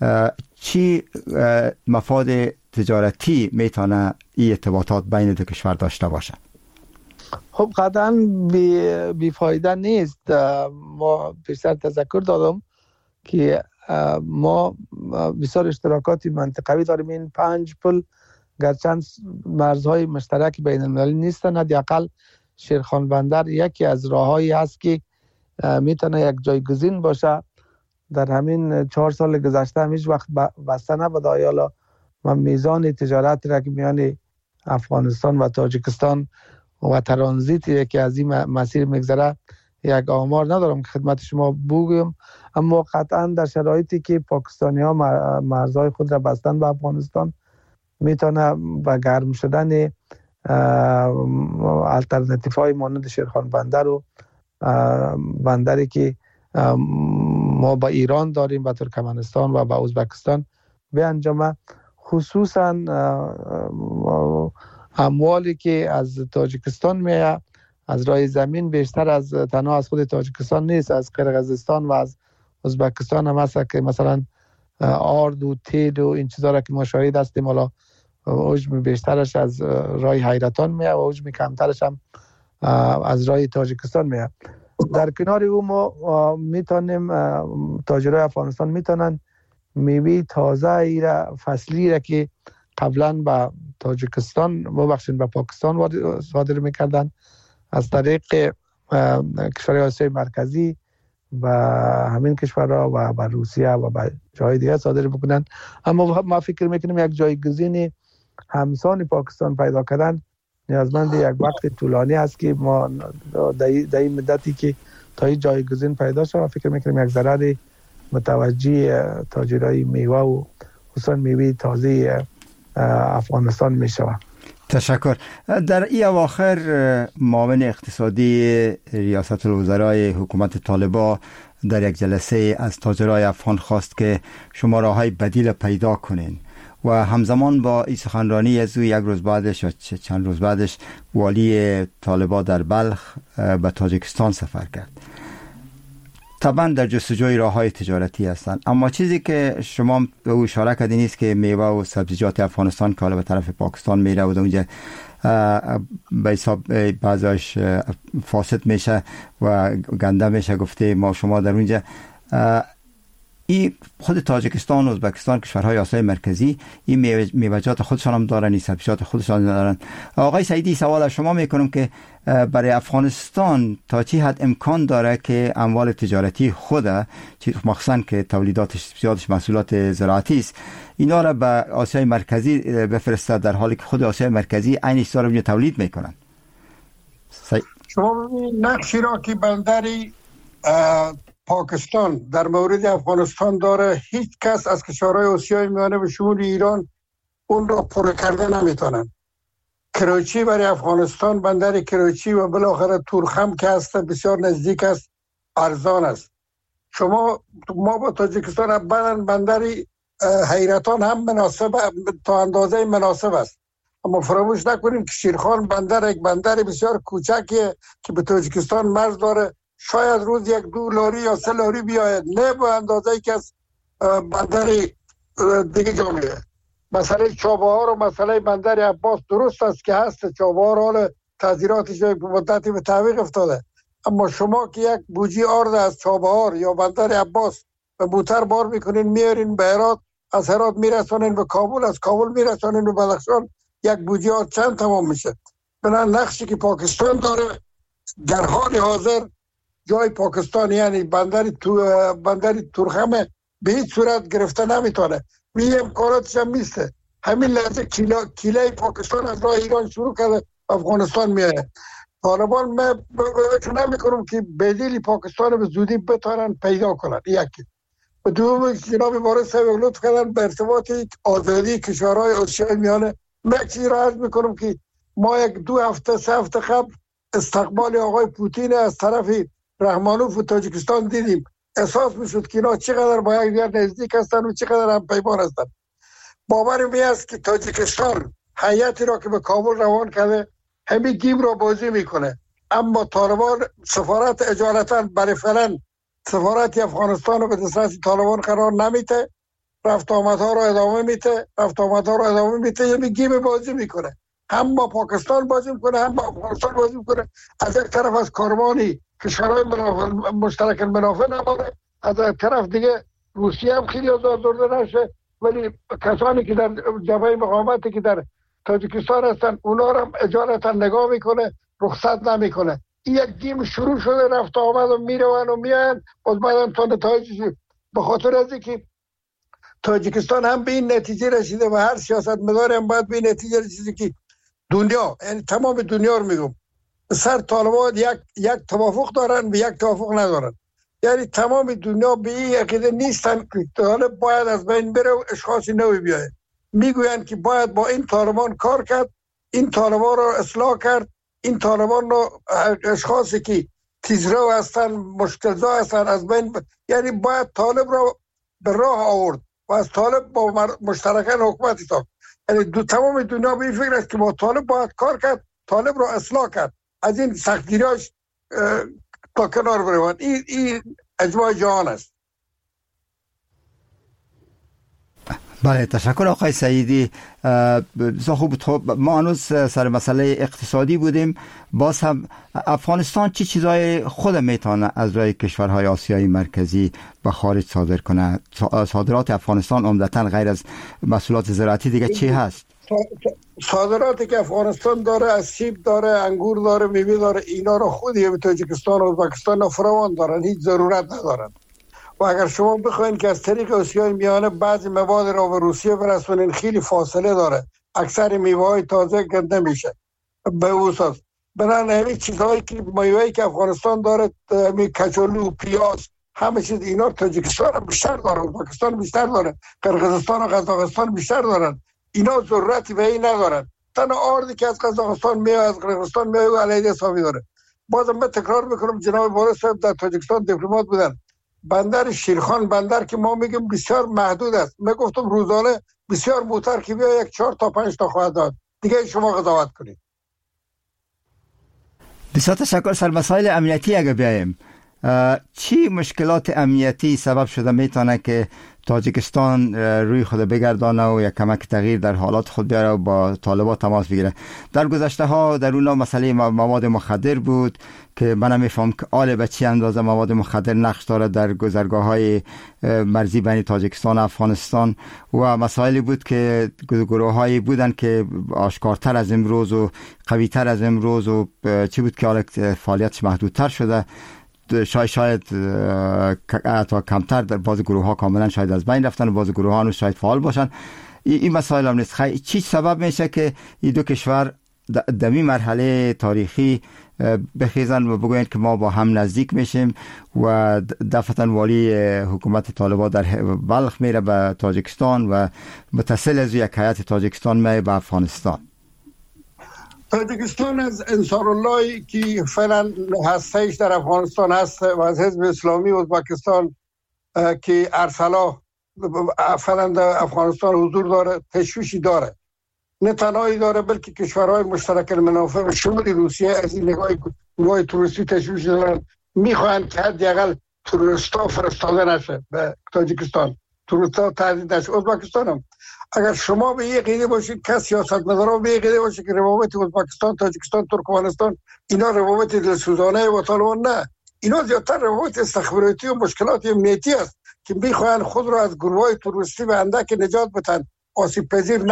چی مفاد تجارتی میتونه این ارتباطات بین دو کشور داشته باشه؟ خب قطعا بی فایده نیست. ما بیشتر تذکر دادم که ما بسیار اشتراکات منطقوی داریم. این 5 پل گرچند مرزهای مشترک بین المللی نیستن، حداقل شیرخان بندر یکی از راههایی هست که میتونه یک جایگزین باشه. در همین 4 سال گذشته هیچ وقت بسته نبوده. حالا من میزان تجارت را که میان افغانستان و تاجیکستان و ترانزیتی که از این مسیر میگذره یک آمار ندارم که خدمت شما بگویم، اما قطعا در شرایطی که پاکستانی ها مرزهای خود را بستن به افغانستان میتونه با گرم شدن الٹرناتیو های مانند شیرخان بندر و بندری که ما با ایران داریم، با ترکمنستان و با ازبکستان به انجام، خصوصا اموالی که از تاجیکستان میاد از راه زمین بیشتر از تنها از خود تاجیکستان نیست، از قرقیزستان و از ازبکستان هم هست که مثلا آرد و تیل و این چیزا را که ما شاهد هستیم، حالا حجم بیشترش از راه حیرتان میاد و حجم کمترش هم از راه تاجیکستان میاد. در کنار او ما میتونیم، تاجرای افغانستان میتونن میوه تازه ایره فصلی را که قبلا به تاجیکستان به پاکستان صادر میکردن از طریق کشورهای آسیای مرکزی و همین کشورها و به روسیه و به جای دیگه صادر بکنن. اما ما فکر میکنیم یک جایگزین همسان پاکستان پیدا کردن نیازمند یک وقت طولانی است که ما در این مدتی که تا این جایگزین پیدا شد فکر میکنیم یک ضرر متوجه تاجرای میوه و خصوصا میوه تازه افغانستان میشود. تشکر. در این اواخر معاون اقتصادی ریاست الوزرای حکومت طالبان در یک جلسه از تاجرای افغان خواست که شما راههای بدیل پیدا کنین و همزمان با این سخنرانی از او یک روز بعدش یا چند روز بعدش والی طالبان در بلخ به تاجیکستان سفر کرد. طبعا در جستجوی راههای تجارتی هستند، اما چیزی که شما به او اشاره کردین است که میوه و سبزیجات افغانستان که حالا به طرف پاکستان میره و اونجا به حساب بعضیش فاسد میشه و گنده میشه. گفته ما شما در اونجا این خود تاجیکستان و ازبکستان کشورهای آسیای مرکزی این میوه‌جات خودشان هم دارن، این سبزیجات خودشان دارن. آقای سعیدی، سوال از شما میکنم که برای افغانستان تا چی حد امکان داره که اموال تجارتی خود مخصوصا که تولیداتش زیادش محصولات زراعتی است اینا را به آسیای مرکزی بفرسته در حالی که خود آسیای مرکزی عین چیزا رو تولید میکنن؟ شما نقشی را که بندری پاکستان در مورد افغانستان داره هیچ کس از کشورهای آسیای میانه به شمول ایران اون را پر کرده نمیتونن. کراچی برای افغانستان، بندر کراچی و بالاخره تورخم که هست بسیار نزدیک است، ارزان است. ما با تاجیکستان بندری حیرتان هم مناسب تا اندازه مناسب است، اما فراموش نکنیم که شیرخان بندر یک بندر بسیار کوچکیه که به تاجیکستان مرز داره. شاید روز 1-2 لاری یا 3 لاری بیاید، نه به اندازه‌ای که از بندر دیگه جا میره. مسئله چابهار و مسئله بندر عباس درست است که هست، چابهار حال تغییراتش به مدتی به تعویق افتاده، اما شما که یک بوجی آرد از چابهار یا بندر عباس به موتر بار میکنین میارین به هرات، از هرات میرسونین به کابل، از کابل میرسونین به بدخشان، یک بوجی آرد چند تمام میشه؟ بنابراین نقشی که پاکستان داره در حال حاضر جای پاکستان یعنی بندر تورخم به هیچ صورت گرفته نمیتونه. می امکاناتش هم نیسته. همین لحظه کیله پاکستان از راه ایران شروع کرده افغانستان میاد. طالبان من نمیکنم که بدیلی پاکستان به زودی بتونن پیدا کنن. یکی و دوم جناب وارث صاحب لطف کردن به ارتباط آزادی کشورهای آسیای میانه. من چیزی را عرض میکنم که ما 1-2 هفته 3 هفته قبل استقبال آقای پوتین از طرف رحمانوف و تاجیکستان دیدیم. احساس میشد که اینا چقدر با یکدیگر نزدیک هستن و چقدر هم پیمان هستن. باور می است که تاجیکستان هیئتی را که به کابل روان کرده همین گیم را بازی میکنه، اما طالبان سفارت اجالتا برای فعلا سفارت افغانستان رو به دسترس طالبان قرار نمیده، رفت آمدها را ادامه میده، همین گیم بازی میکنه. هم با پاکستان بازی میکنه هم با افغانستان بازی میکنه. از یک طرف از کاروانی کشورهای مشترک منافع نمانه، از یک طرف دیگه روسیه هم خیلی آزارده نشه، ولی کسانی که در جبهه مقاومتی که در تاجیکستان هستن اونا رو اجالتا نگاه میکنه، رخصت نمیکنه. این یک گیم شروع شده، رفت آمد و میروان و میان، باز بعدم تا نتایجش به خاطر از اینکه تاجیکستان هم به این نتیجه رسیده و هر سیاست مدار هم باید به این نتیجه رسیده که دنیا، یعنی تمام دنیا رو میگم، سر طالبان یک توافق دارن و یک توافق ندارن. یعنی تمام دنیا به این عقیده نیستن که طالب باید از بین بره و اشخاص نوی بیاید. میگویند که باید با این طالبان کار کرد، این طالبان رو اصلاح کرد، این طالبان رو اشخاصی که تیزرو هستن، مشکل‌زا هستن از بین یعنی باید طالب رو به راه آورد و از طالب با مشترکان حکومت ساخت. یعنی تمام دنیا به این فکر است که با طالب باید کار کرد، طالب رو اصلاح کرد، از این سختگیریاش تا کنار بروند. این اجماع جهان است. بله، تشکر آقای سعیدی. خوب، ما هنوز سر مسئله اقتصادی بودیم. باز هم افغانستان چی چیزای خود میتونه از رای کشورهای آسیای مرکزی به خارج صادر کنه؟ صادرات افغانستان عمدتاً غیر از محصولات زراعتی دیگه چی هست؟ صادراتی که افغانستان داره از سیب داره، انگور داره، میوه داره. اینا رو خودی تاجیکستان و ازبکستان فراوان دارن، هیچ ضرورت ندارن. و اگر شما بخواید که از طریق آسیای میانه بعضی مواد را به روسیه برسونین، خیلی فاصله داره، اکثر میوه‌های تازه گرد نمیشه به اوساس. بنابراین چیزهایی که میوه‌ای که افغانستان داره، کچالو، پیاز، همه چیز اینا تاجیکستان بیشتر داره، ازبکستان بیشتر داره، قرقیزستان و قزاقستان بیشتر دارن. اینا ضرورتی به این ندارن. تنها آردی که از قزاقستان میاد، از قرقیزستان میاد، علیه حسابی داره. بازم من تکرار میکنم، جناب وارث صاحب در تاجیکستان دیپلمات بودن. بندر شیرخان، بندر که ما میگیم بسیار محدود است، من گفتم روزانه بسیار موتر که بیا یک 4 تا 5 تا خواهد داد. دیگه شما قضاوت کنید. بسیار تشکر. سر مسائل امنیتی اگه بیایم، چی مشکلات امنیتی سبب شده میتونه که تاجیکستان روی خود بگردانه و یک کمک تغییر در حالات خود بیاره و با طالبان تماس بگیره؟ در گذشته ها در اونها مسئله مواد مخدر بود که من نمیفهم که آل به چی اندازه مواد مخدر نقش داره در گذرگاه های مرزی بین تاجیکستان و افغانستان، و مسائلی بود که گروه هایی بودن که آشکارتر از امروز و قویتر از امروز و چی بود که حالا فعالیتش محدودتر شده، شاید تا کمتر در بعض گروه ها کاملا شاید از بین رفتن و بعض گروه ها شاید فعال باشن. این مسائل هم نیست. چی سبب میشه که این دو کشور در این مرحله تاریخی بخیزن و بگوین که ما با هم نزدیک میشیم و دفعتا والی حکومت طالبان در بلخ میره به تاجیکستان و متصل از یک هیئت تاجیکستان میره به افغانستان؟ تاجیکستان از انصارالله که فعلا هستهش در افغانستان هست و از حزب اسلامی ازبکستان که ارسلا فعلا در افغانستان حضور داره، تشویشی داره. نه تنهایی داره بلکه کشورهای مشترک المنافع شمول روسیه از این نگاه توریستی تشویش دارن. میخواهند که حداقل توریستا فرستاده نشه به تاجیکستان، توریستا تهدید نشه. ازبکستان هم اگر شما به یک قیده باشید که سیاستمدارا به یک قیده باشید که روابط ازبکستان، تاجیکستان، ترکمنستان اینا روابط دلسوزانه و طالبان، نه، اینا زیادتر روابط استخباراتی و مشکلات امنیتی است که میخواهند خود را از گروه‌های تروریستی به اندک نجات بدن، آسیب پذیر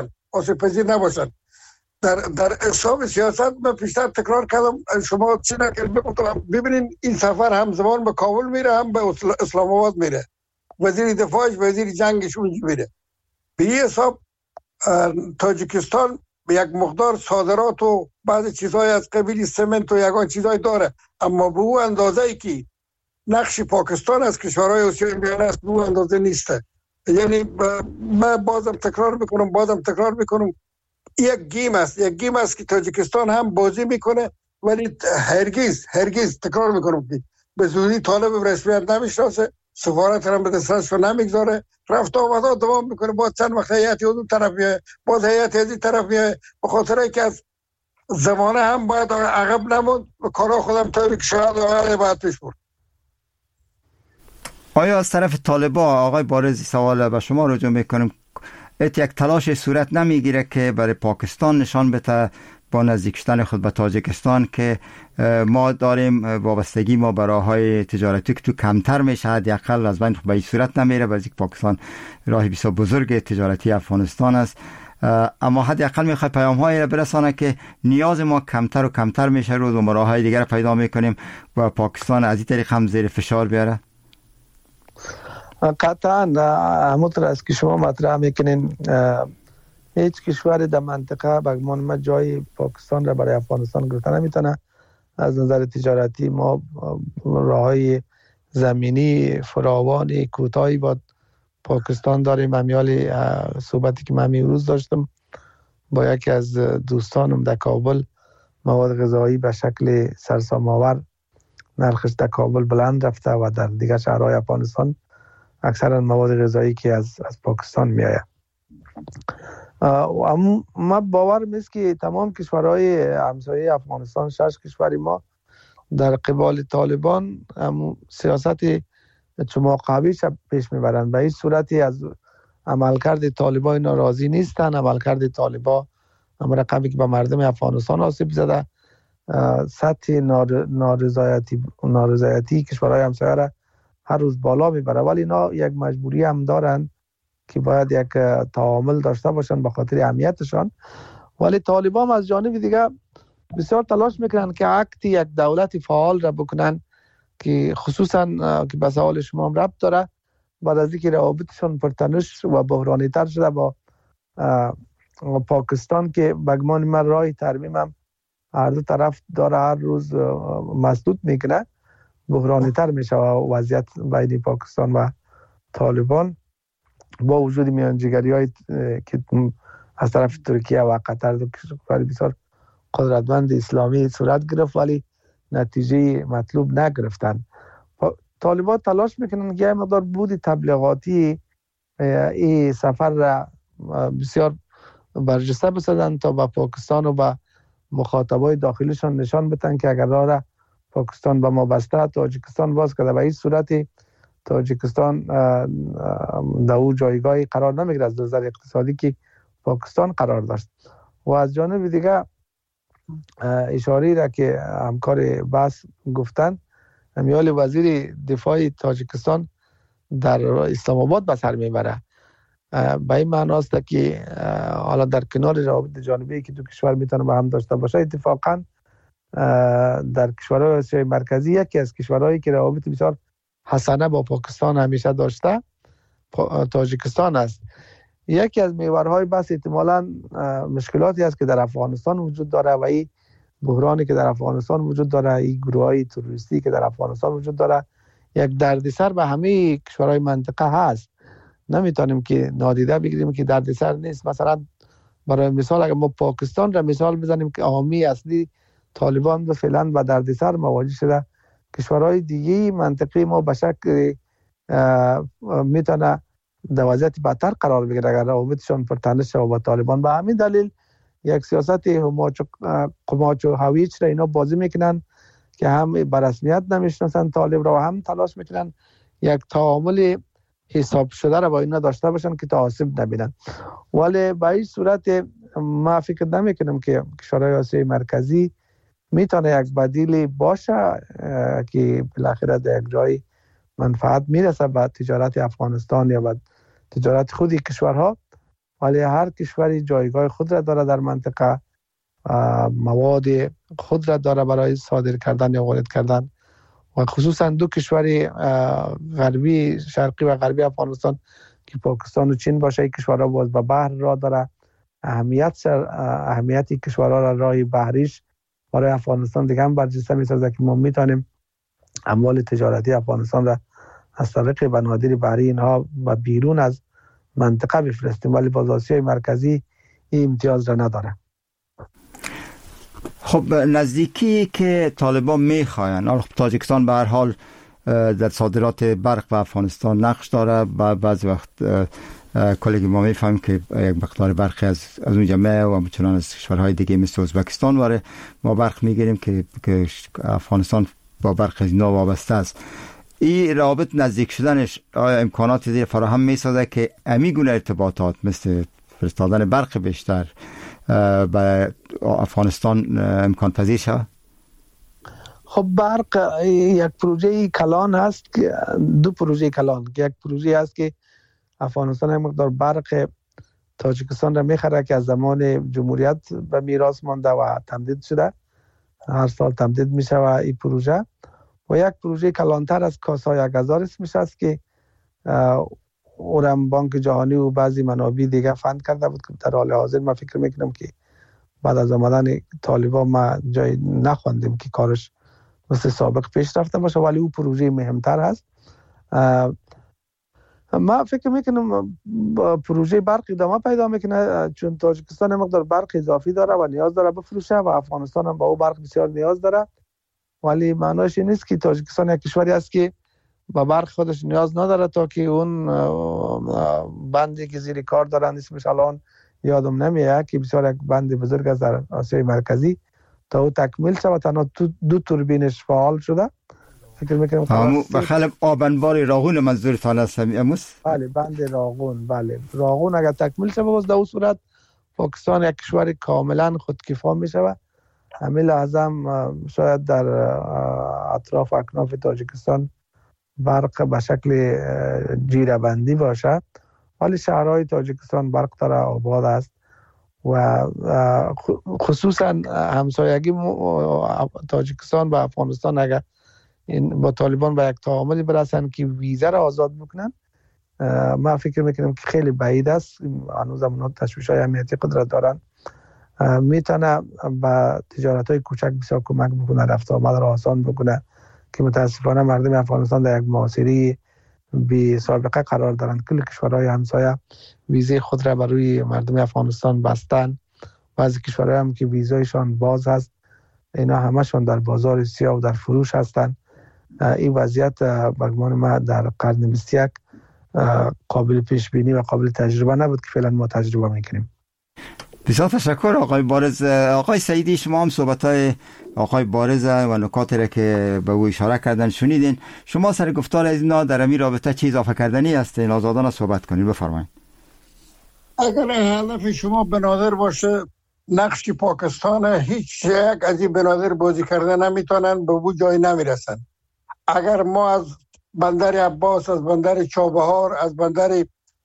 نباشن. در حساب سیاست من پیشتر تکرار کردم، شما چی نکردم، ببینین این سفر همزمان به کابل میره هم به اسلام آباد میره، وزیر دفاعش وزیر جنگش اونجا میره. به این حساب تاجیکستان به یک مقدار صادرات و بعضی چیزهای از قبیل سمنت و یگان چیزهای داره، اما به اون اندازه ای که نقش پاکستان از کشورهای آسیای میانه است به اون اندازه نیسته. یعنی من بازم تکرار میکنم یک گیم است که تاجیکستان هم بازی میکنه، ولی هرگز تکرار میکنم که به زودی طالب رسمیت نمیشناسه، سفارت هم به دسترس نمیگذاره، رفت آمد دوام میکنه. باز چند وقت هیئتی از اون طرف میاد، باز هیئتی از این طرف میاد، به خاطر اینکه از زمانه هم باید عقب نموند و کارا خودم طوری که شاید باید پیش برد. آیا از طرف طالبان، آقای بارزی، سوال به شما رجوع میکنم، یک تلاش صورت نمیگیره که برای پاکستان نشان بده با نزدیک شدن خود به تاجیکستان که ما داریم وابستگی ما به راههای تجارتی که تو کمتر میشه، حداقل از بین به این صورت نمیره، برای پاکستان راه بسیار بزرگ تجارتی افغانستان است، اما حداقل میخواد پیام‌هایی را برسانه که نیاز ما کمتر و کمتر میشه، روز و راههای دیگر پیدا میکنیم و پاکستان از این طریق هم زیر فشار بیاره؟ قطعا همونطور است که شما مطرح میکنین، هیچ کشور در منطقه بگمان ما جای پاکستان را برای افغانستان گرفته نمیتونه. از نظر تجارتی ما راههای زمینی فراوان کوتاهی با پاکستان داریم. امیال صحبتی که من امروز داشتم با یکی از دوستانم در کابل، مواد غذایی به شکل سرسام‌آور نرخش در کابل بلند رفته و در دیگر شهرهای افغانستان اکثرا مواد غذایی که از پاکستان می آید. ما باور میست که تمام کشورهای همسایه افغانستان 6 کشوری ما در قبال طالبان سیاست چماقوی پیش میبرند. به این صورتی از عملکرد طالبان ناراضی نیستن. عملکرد طالبان رقمی که به مردم افغانستان آسیب زده، سطح نارضایتی کشورهای همسایه را هر روز بالا میبره، ولی اینا یک مجبوری هم دارن که باید یک تعامل داشته باشن به خاطر اهمیتشان. ولی طالبان از جانب دیگه بسیار تلاش میکنن که عکت یک دولت فعال را بکنن که خصوصا که به سوال شما هم ربط داره، بعد از اینکه روابطشان پرتنش و بحرانی تر شده با پاکستان که بگمان من راه ترمیم هم هر دو طرف داره هر روز مسدود میکنه، بحرانی تر میشه و وضعیت بین پاکستان و طالبان با وجود میانجیگری های که از طرف ترکیه و قطر دو کشور بسیار قدرتمند اسلامی صورت گرفت ولی نتیجه مطلوب نگرفتن. طالبان تلاش میکنن که مقدار بود تبلیغاتی این سفر را بسیار برجسته بسازن تا با پاکستان و با مخاطبای داخلیشان نشان بدن که اگر راه پاکستان با ما بسته تاجیکستان باز کرده و این صورتی تاجیکستان در او جایگاهی قرار نمیگیره از نظر اقتصادی که پاکستان قرار داشت. و از جانب دیگه اشاره را که همکار بحث گفتن، امیال وزیر دفاع تاجیکستان در اسلام آباد به سر میبره. به این معناست که حالا در کنار روابط جانبی که دو کشور میتونه با هم داشته باشه، اتفاقا در کشورهای آسیای مرکزی یکی از کشورهایی که روابط بسیار حسنه با پاکستان همیشه داشته تاجیکستان است. یکی از محورهای بحث احتمالاً مشکلاتی است که در افغانستان وجود داره و این بحرانی که در افغانستان وجود داره، این گروه‌های تروریستی که در افغانستان وجود داره، یک دردسر به همه کشورهای منطقه هست. نمیتونیم که نادیده بگیریم که دردسر نیست. مثلا برای مثال اگر ما پاکستان را مثال بزنیم که حامی اصلی طالبان به فعلا با دردسر مواجه شده، کشورهای دیگه منطقه ما به شکل میتونه در وضعیت بدتر قرار بگیره اگر روابطشان پرتنش و با طالبان. به همین دلیل یک سیاست قماچ و هویج را اینا بازی میکنن که هم به رسمیت نمیشناسن طالب را و هم تلاش میکنن یک تعامل حساب شده را با اینا داشته باشن که تا آسیب نبینن. ولی به این صورت ما فکر نمیکنم که کشورهای آسیای مرکزی میتونه یک بدیلی باشه که بالاخره در یک جای منفعت میرسه به تجارت افغانستان یا به تجارت خودی کشورها. ولی هر کشوری جایگاه خود را داره در منطقه، مواد خود را داره برای صادر کردن یا وارد کردن و خصوصا دو کشور غربی شرقی و غربی افغانستان که پاکستان و چین باشه، این کشورها باز به بحر را داره. اهمیتی کشورها را راه بحریش برای افغانستان دیگه هم برجسته میسازه که ما میتونیم اموال تجارتی افغانستان را از طریق بنادر بحری اینها و بیرون از منطقه بفرستیم، ولی باز آسیای مرکزی این امتیاز را نداره. خب نزدیکی که طالبان میخواین، تاجیکستان به هر حال در صادرات برق به افغانستان نقش داره و بعضی وقت کلیگی ما میفهمیم که یک مقدار برقی از اون جمعه و همچنان از کشورهای دیگه مثل ازبکستان واره ما برق میگیریم که افغانستان با برق از اینا وابسته است. این روابط نزدیک شدنش آیا امکانات زیر فراهم میسازه که امی گونه ارتباطات مثل فرستادن برق بیشتر به افغانستان امکان پذیر شود؟ خب برق یک پروژه کلان هست که دو پروژه کلان، یک پروژه هست که افغانستان یک مقدار برق تاجیکستان را میخره که از زمان جمهوریت به میراث مانده و تمدید شده، هر سال تمدید میشه و این پروژه و یک پروژه کلانتر از کاسای 1000 اسمش است که اورم بانک جهانی و بعضی منابع دیگه فند کرده بود که در حال حاضر من فکر میکنم که بعد از آمدن طالبان ما جای نخواندیم که کارش مثل سابق پیش رفته باشه، ولی او پروژه مهمتر هست. ما فکر میکنم پروژه برق ادامه پیدا میکنه، چون تاجیکستان مقدار برق اضافی داره و نیاز داره بفروشه و افغانستان هم با او برق بسیار نیاز داره، ولی معناش این نیست که تاجیکستان یک کشوری است که با برق خودش نیاز نداره تا که اون بندی که زیر کار دارن اسمش الان یادم نمیاد که بسیار یک بند بزرگ است در آسیای مرکزی، تا او تکمیل شود تنها 2 توربینش فعال شده. فکر میکنم بخلاف آبنبار راغون منظورتان است اموس؟ بله بند راغون، بله راغون اگر تکمیل شود باز در اون صورت پاکستان یک کشور کاملا خودکفا میشه. همین لازم شاید در اطراف اکناف تاجیکستان برق به شکل جیره بندی باشه، ولی شهرهای تاجیکستان برق داره، آباد است و خصوصا همسایگی تاجیکستان و افغانستان اگر این با طالبان به یک تعاملی برسن که ویزه را آزاد بکنن، ما فکر میکنم که خیلی بعید است. هنوز هم تشویش‌های امنیتی قدرت دارن، میتونه به تجارت‌های کوچک بسیار کمک بکنه، رفت آمد را آسان بکنه که متاسفانه مردم افغانستان در یک معاصری بی سابقه قرار دارند. کل کشورهای همسایه ویزه خود را بر روی مردم افغانستان بستن، بعضی کشورها هم که ویزایشان باز هست، اینا همشون در بازار سیاه و در فروش هستن. این وضعیت به گمان ما در قرن 21 قابل پیش بینی و قابل تجربه نبود که فعلا ما تجربه میکنیم. بسیار تشکر آقای بارز. آقای سعیدی، شما هم صحبت‌های آقای بارز و نکاتی را که به او اشاره کردن شنیدین. شما سر گفتار از اینا در این رابطه چی اضافه کردنی است؟ آزادانه صحبت کنید، بفرمایید. اگر هدف شما بنادر باشه نقش که پاکستان هیچ یک از این بنادر بازی کرده نمیتونن، به او جای نمیرسن. اگر ما از بندر عباس، از بندر چابهار، از بندر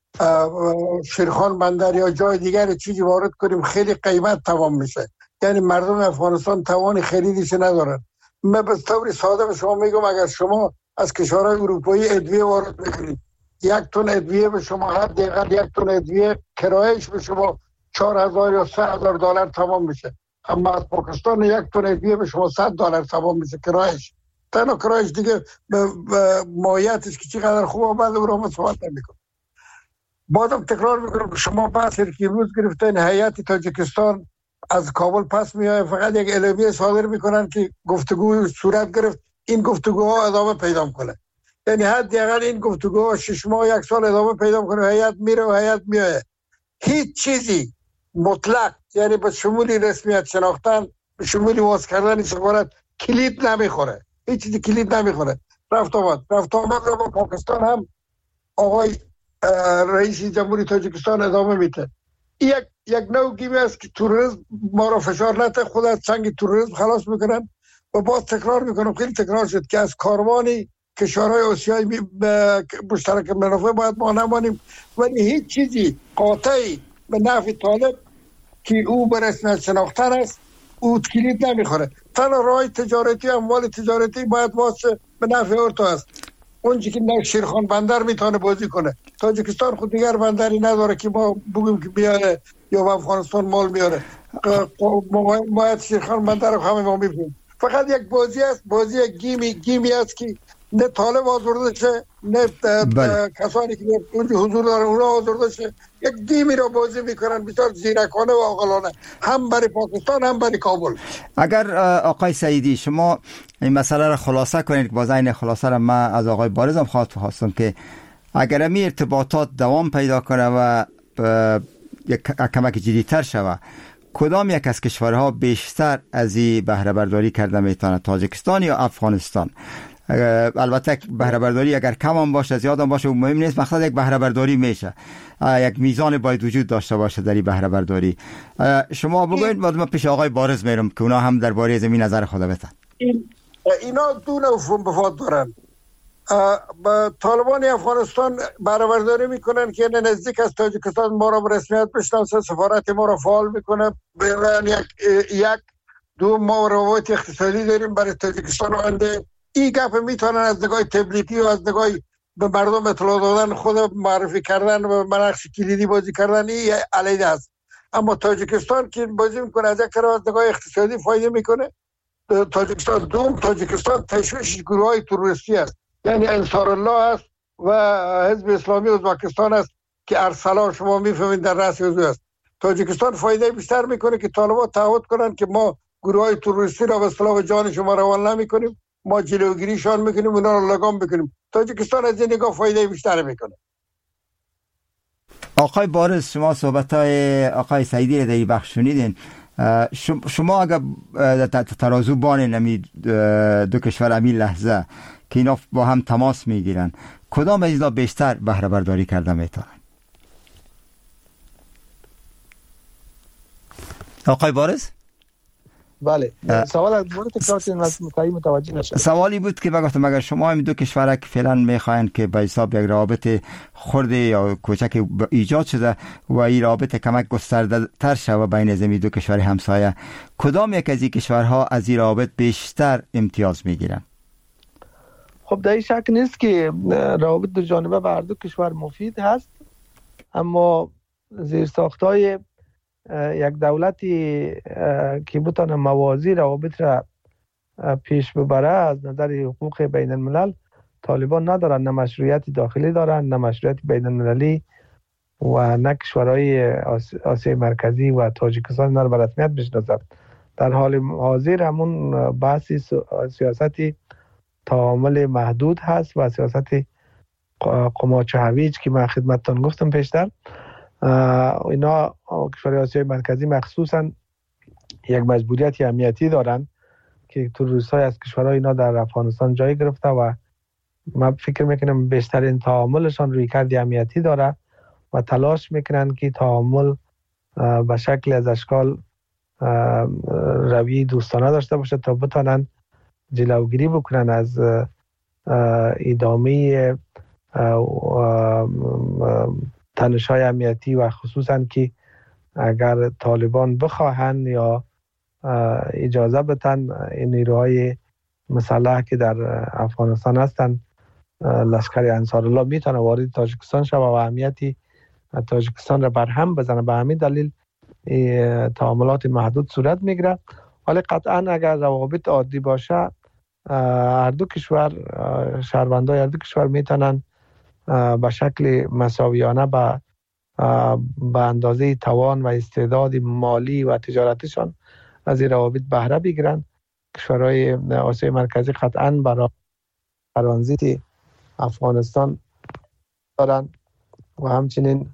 شیرخان بندر یا جای دیگر چیزی وارد کنیم خیلی قیمت تمام میشه، یعنی مردم افغانستان توان خریدش ندارن. من به طور ساده به شما میگم اگر شما از کشورهای اروپایی ادویه وارد میکنید، 1 تن ادویه به شما حداقل 1 تن ادویه کرایهش به شما 4000 یا 3000 دلار تمام میشه، اما از پاکستان 1 تن ادویه به شما 100 دلار تمام میشه کرایهش. تنها کرایهش دیگه به ماهیتش که چقدر خوبه بعد او را صحبت نمیکنه. بازم تکرار میکنم شما بحثی که امروز گرفتن هیئت تاجیکستان از کابل پس میاد، فقط یک اعلامیه صادر میکنن که گفتگو صورت گرفت، این گفتگوها ادامه پیدا کنه، یعنی حداقل این گفتگوها 6 ماه 1 سال ادامه پیدا کنه. هیئت میره و هیئت میاد، هیچ چیزی مطلق یعنی به شمول رسمیت شناختن، به شمول واس کردن سفارت کلید نمیخوره، هیچ چیزی کلید نمیخوره. رفت آمد رو با پاکستان هم آقای رئیس جمهوری تاجیکستان ادامه میده. یک نوع گیمی است که تروریسم ما را فشار نده، خود از چنگ تروریسم خلاص میکنن. و باز تکرار میکنم، خیلی تکرار شد که از کاروانی کشورهای آسیایی مشترک منافع باید ما نمانیم، ولی هیچ چیزی قاطعی به نفع طالب که او به رسمیت شناختن است او کلید نمیخوره. تنها راه تجارتی، اموال تجارتی باید واسه به نفع اورتو است. اونجا که نه شیرخان بندر میتونه بازی کنه، تاجیکستان خود دیگر بندری نداره که ما بگیم که بیاره یا به افغانستان مال میاره. ما شیرخان بندر رو همه ما میفهمیم، فقط یک بازی است، بازی گیمی است که نه طالب آزرده شه نه کسانی که اونجا حضور دارن اونا آزرده شه، یک گیمی رو بازی میکنن بسیار زیرکانه و عاقلانه، هم برای پاکستان هم برای کابل. اگر آقای سعیدی شما این مسئله رو خلاصه کنید، که باز این خلاصه رو من از آقای بارز هم خواستم که اگر این ارتباطات دوام پیدا کنه و یک کمک جدیدتر شود، کدام یک از کشورها بیشتر از این بهره برداری کرده میتونه، تاجیکستان یا افغانستان؟ البته بهره برداری اگر کم هم باشه زیاد هم باشه مهم نیست، مقصد یک بهره برداری میشه، یک میزان باید وجود داشته باشه در این بهره برداری. شما بگوید بعد من پیش آقای بارز میرم که اونا هم درباره زمین نظر خود بدن. اینا دو نوع مفاد دارن. طالبان افغانستان بهره برداری میکنن که نزدیک از تاجیکستان ما را به رسمیت بشناسه، سفارت ما را فعال میکنه، یک دو ما روابط اقتصادی داریم برای تاجیکستان آینده. این گپ میتونن از نگاه تبلیغی و از نگاه به مردم اطلاع دادن، خود معرفی کردن و نقش کلیدی بازی کردن، این علیه است. اما تاجیکستان که بازی میکنه از یک طرف از نگاه اقتصادی فایده میکنه. تاجیکستان تشویش گروه های تروریستی است، یعنی انصار الله است و حزب اسلامی ازبکستان است که ارسلا شما میفهمید در رأس حزب است. تاجیکستان فایده بیشتر میکنه که طالبان تعهد کنن که ما گروه های تروریستی را به اصطلاح جان شما روان نمیکنیم، ما جلوگیریشان میکنیم، اونا رو لگام بکنیم. تاجیکستان از این نگاه فایده بیشتر میکنه. آقای بارز، شما صحبت‌های آقای سعیدی را در این بخش شنیدین. شما اگر ترازو بان نمی دو کشور همین لحظه که اینا با هم تماس میگیرن، کدام از اینا بیشتر بهره برداری کرده میتونن؟ آقای بارز؟ بله، سوال از مورد تکرار متوجه نشد. سوالی بود که بگفتم اگر شما این دو کشور که فعلا میخواین که به حساب یک رابطه خرده یا کوچک ایجاد شده و این رابطه کمک گسترده تر شود بین زمین دو کشور همسایه، کدام یک از این کشورها از این رابطه بیشتر امتیاز میگیرن؟ خب در این شک نیست که روابط دو جانبه به هر دو کشور مفید هست، اما زیرساخت‌های یک دولتی که بتونه موازی روابط را پیش ببره از نظر حقوق بین الملل طالبان ندارن، نه مشروعیت داخلی دارن، نه مشروعیت بین المللی و نه کشورهای آسیای مرکزی و تاجیکستان را به رسمیت بشناسند. در حال حاضر همون بحث سیاستی تعامل محدود هست و سیاست قماچ و هویج که من خدمتتان گفتم پیشتر. اینا کشورهای آسیای مرکزی مخصوصا یک مجبوریت امنیتی دارن که تروریست‌های از کشورهای اینا در افغانستان جای گرفته و من فکر میکنم بیشترین تعاملشان روی کردی امنیتی داره و تلاش میکنن که تعامل به شکل از اشکال روی دوستانه داشته باشه تا بتونن جلوگیری بکنن از ادامه تنش‌های امنیتی و خصوصا که اگر طالبان بخواهند یا اجازه بدن این نیروهای مسلح که در افغانستان هستند، لشکر انصار الله میتونه وارد تاجیکستان شود و امنیتی تاجیکستان را برهم بزنه. به همین دلیل تعاملات محدود صورت میگیره، ولی قطعا اگر روابط عادی باشه هر دو کشور شهروندان هر دو کشور میتونن به شکل مساویانه به اندازه توان و استعداد مالی و تجارتشان از این روابط بهره بگیرن. کشورهای آسیای مرکزی قطعاً برای ترانزیت افغانستان دارن و همچنین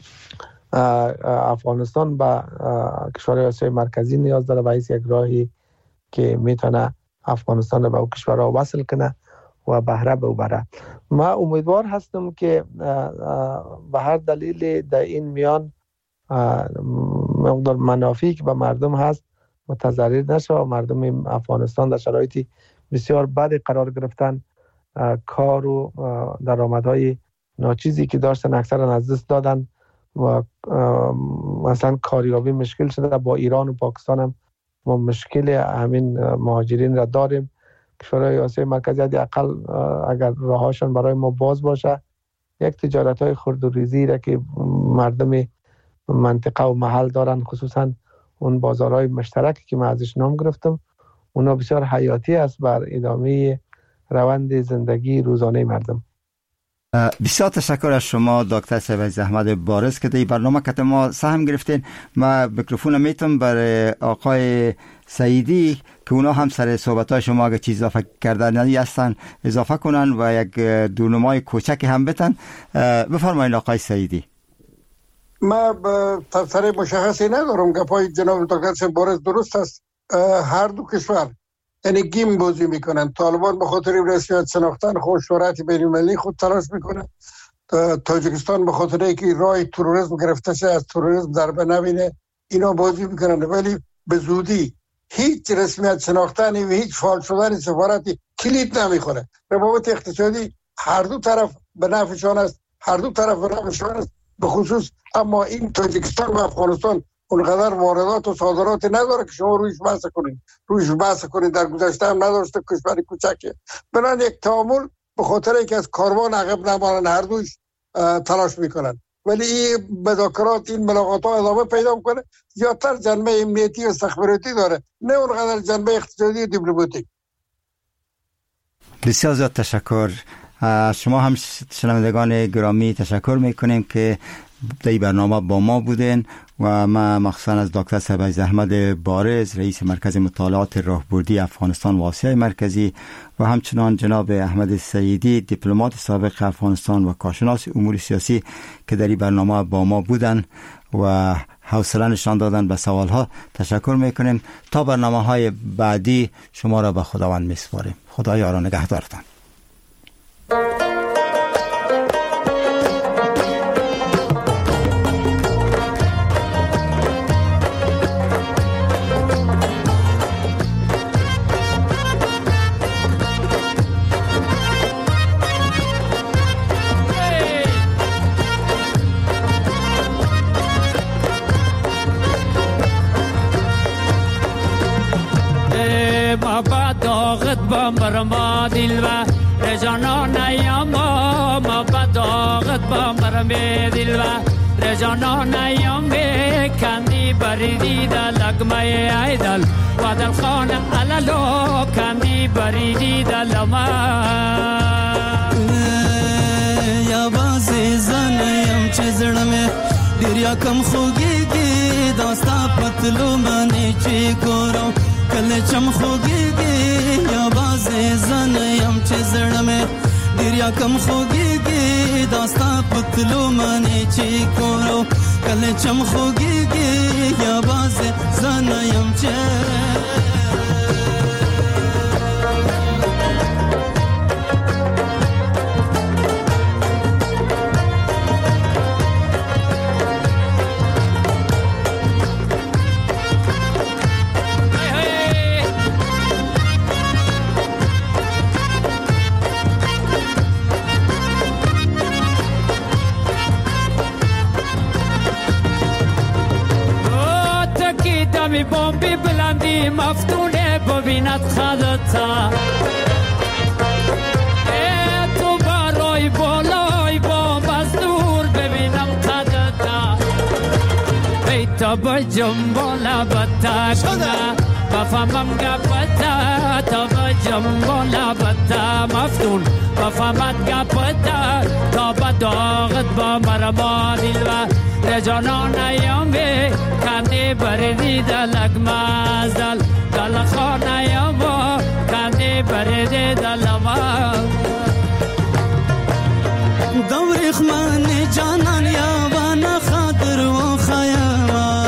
افغانستان به کشورهای آسیای مرکزی نیاز داره و یک راهی که میتونه افغانستان رو به اون کشورها وصل کنه و بهره ببره. من امیدوار هستم که به هر دلیل در این میان مقدار منافعی که به مردم هست متضرر نشه و مردم افغانستان در شرایطی بسیار بد قرار گرفتن، کار و درآمدهای ناچیزی که داشتن اکثرا از دست دادن و مثلا کاریابی مشکل شده. با ایران و پاکستان هم ما مشکل همین مهاجرین را داریم. کشورهای آسیای مرکزی حداقل اگر راهاشون برای ما باز باشه، یک تجارت‌های خرد و ریزی را که مردم منطقه و محل دارن، خصوصا اون بازارهای مشترکی که من ازش نام گرفتم، اونا بسیار حیاتی است بر ادامه روند زندگی روزانه مردم. بسیار تشکر از شما دکتر سیوز احمد بارز که در برنامه که ما سهم گرفتین. من میکروفون میتم برای آقای سعیدی که اونا هم سر صحبت‌های شما اگه چیز اضافه کردن هستن اضافه کنن و یک دونمای کوچک هم بتن. بفرمایید آقای سعیدی. من تفسیر مشخصی ندارم. گپای جناب دکتر سیوز بارز درست است. هر دو کشور یعنی گیم بازی میکنن. طالبان به خاطر رسمیت شناختن خود شهرت بین‌المللی خود تلاش میکنه. تاجیکستان به خاطر اینکه راه تروریسم گرفته شه از تروریسم ضربه نبینه اینا بازی میکنن، ولی به زودی هیچ رسمیت شناختنی و هیچ فعال شدن سفارتی کلید نمیخوره. روابط اقتصادی هر دو طرف به نفعشان است، هر دو طرف به نفعشان است به خصوص. اما این تاجیکستان و افغانستان اونقدر واردات و صادرات نداره که شما رویش بحث کنید. در گذشته هم نداشته، کشور کوچکه. بنابراین یک تعامل به خاطر اینکه از کاروان عقب نمانن هر دوش تلاش میکنن ولی این مذاکرات، این ملاقات ها ادامه پیدا کنه، زیادتر جنبه امنیتی و استخباراتی داره، نه اونقدر جنبه اقتصادی و دیپلماتیک. بسیار زیاد تشکر. شما هم شنوندگان گرامی تشکر میکنیم که در این برنامه با ما بودین و ما مخصوصا از دکتر سربیز احمد بارز، رئیس مرکز مطالعات راهبردی افغانستان و آسیای مرکزی، و همچنان جناب احمد سیدی، دیپلمات سابق افغانستان و کارشناس امور سیاسی که در این برنامه با ما بودن و حوصله نشان دادن به سوالها، تشکر میکنیم. تا برنامه‌های بعدی شما را به خداوند میسپاریم. خدا یار و نگهدارتان. برما دل و رجانان یاما ما بداغت با مرم دل و رجانان یام کندی بریدی در لگمه ایدل و دل خان علالو کندی بریدی در لما یا بازی زنیم چه زرمه دریا کم خوگیگی داستا پتلو منی چی کرو کل چم خوگیگی یا بازی زنیم چه زرمه دریا کم خوگیگی داستا پتلو منی چی کرو کل چم خوگیگی یا بازی زنیم چه بومبی بلندی مفتونه ببیند خدتا تو برای بالای بوم از دور ببینم خدتا ای تا بجم بالا بتا کنه بفهمم گپتا تا بجم بالا بتا مفتون بفهمت گپتا تا بداغت با مرما دل و رجانان ایامی کندی بریدی دلگ مازدل دل خان ایاما کندی بریدی دلما دوریخ من جانان یابان خاطر و خیاما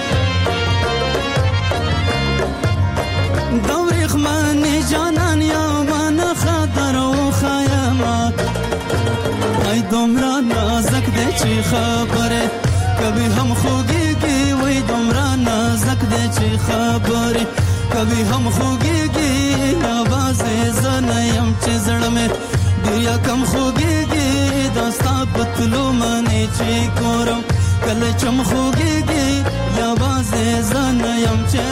دوریخ من جانان یابان خاطر و خیاما ای دمرا نازک ده چی خبره کبھی ہم خوگیگی وی دمرا نازک دے چی خبری کبھی ہم خوگیگی آواز زنیم چی زڑ میں دیا کم خوگیگی داستا پتلو منی چی کورم کل چم خوگیگی آواز زنیم چی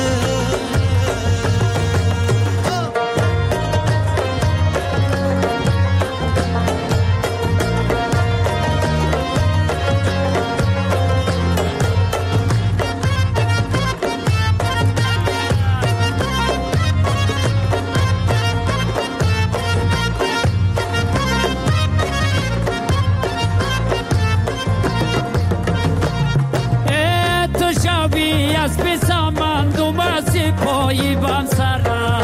پایی بام سرا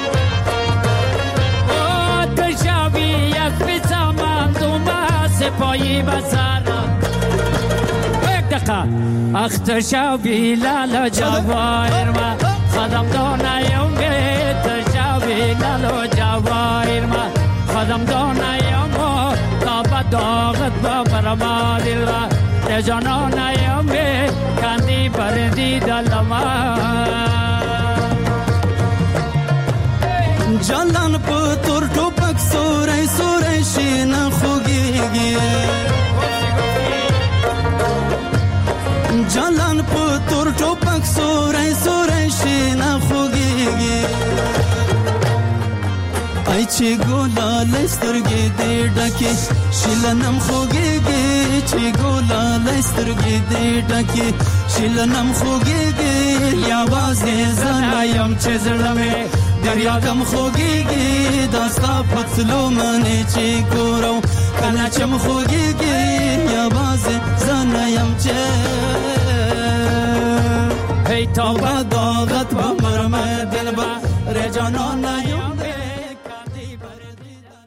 او تشاوی از بیسامان دوما سپایی بسرا یک دقیقه اخ تشاوی لالا جواهر ما خدم دانایم گه تشاوی لالا جواهر ما خدم دانایم تا بداغت با مرما دل و رجانانایم گه کندی بردی دلما جلان پتر ټوپک سورای سورای شین خوګيږي جلان پتر ټوپک سورای سورای شین خوګيږي ای چې ګولاله سترګې دې ډکې شیلنم خوږېږي چې ګولاله سترګې دې ډکې شیلنم خوږېږي یوازې زه نه یم چې زړه مې دریا کم خوږېږي دا ستا په تلو منې چې ګورم کله چې م خوږېږي یوازې زه نه یم چې هی تا به داغت به مرمه دل به رجانانه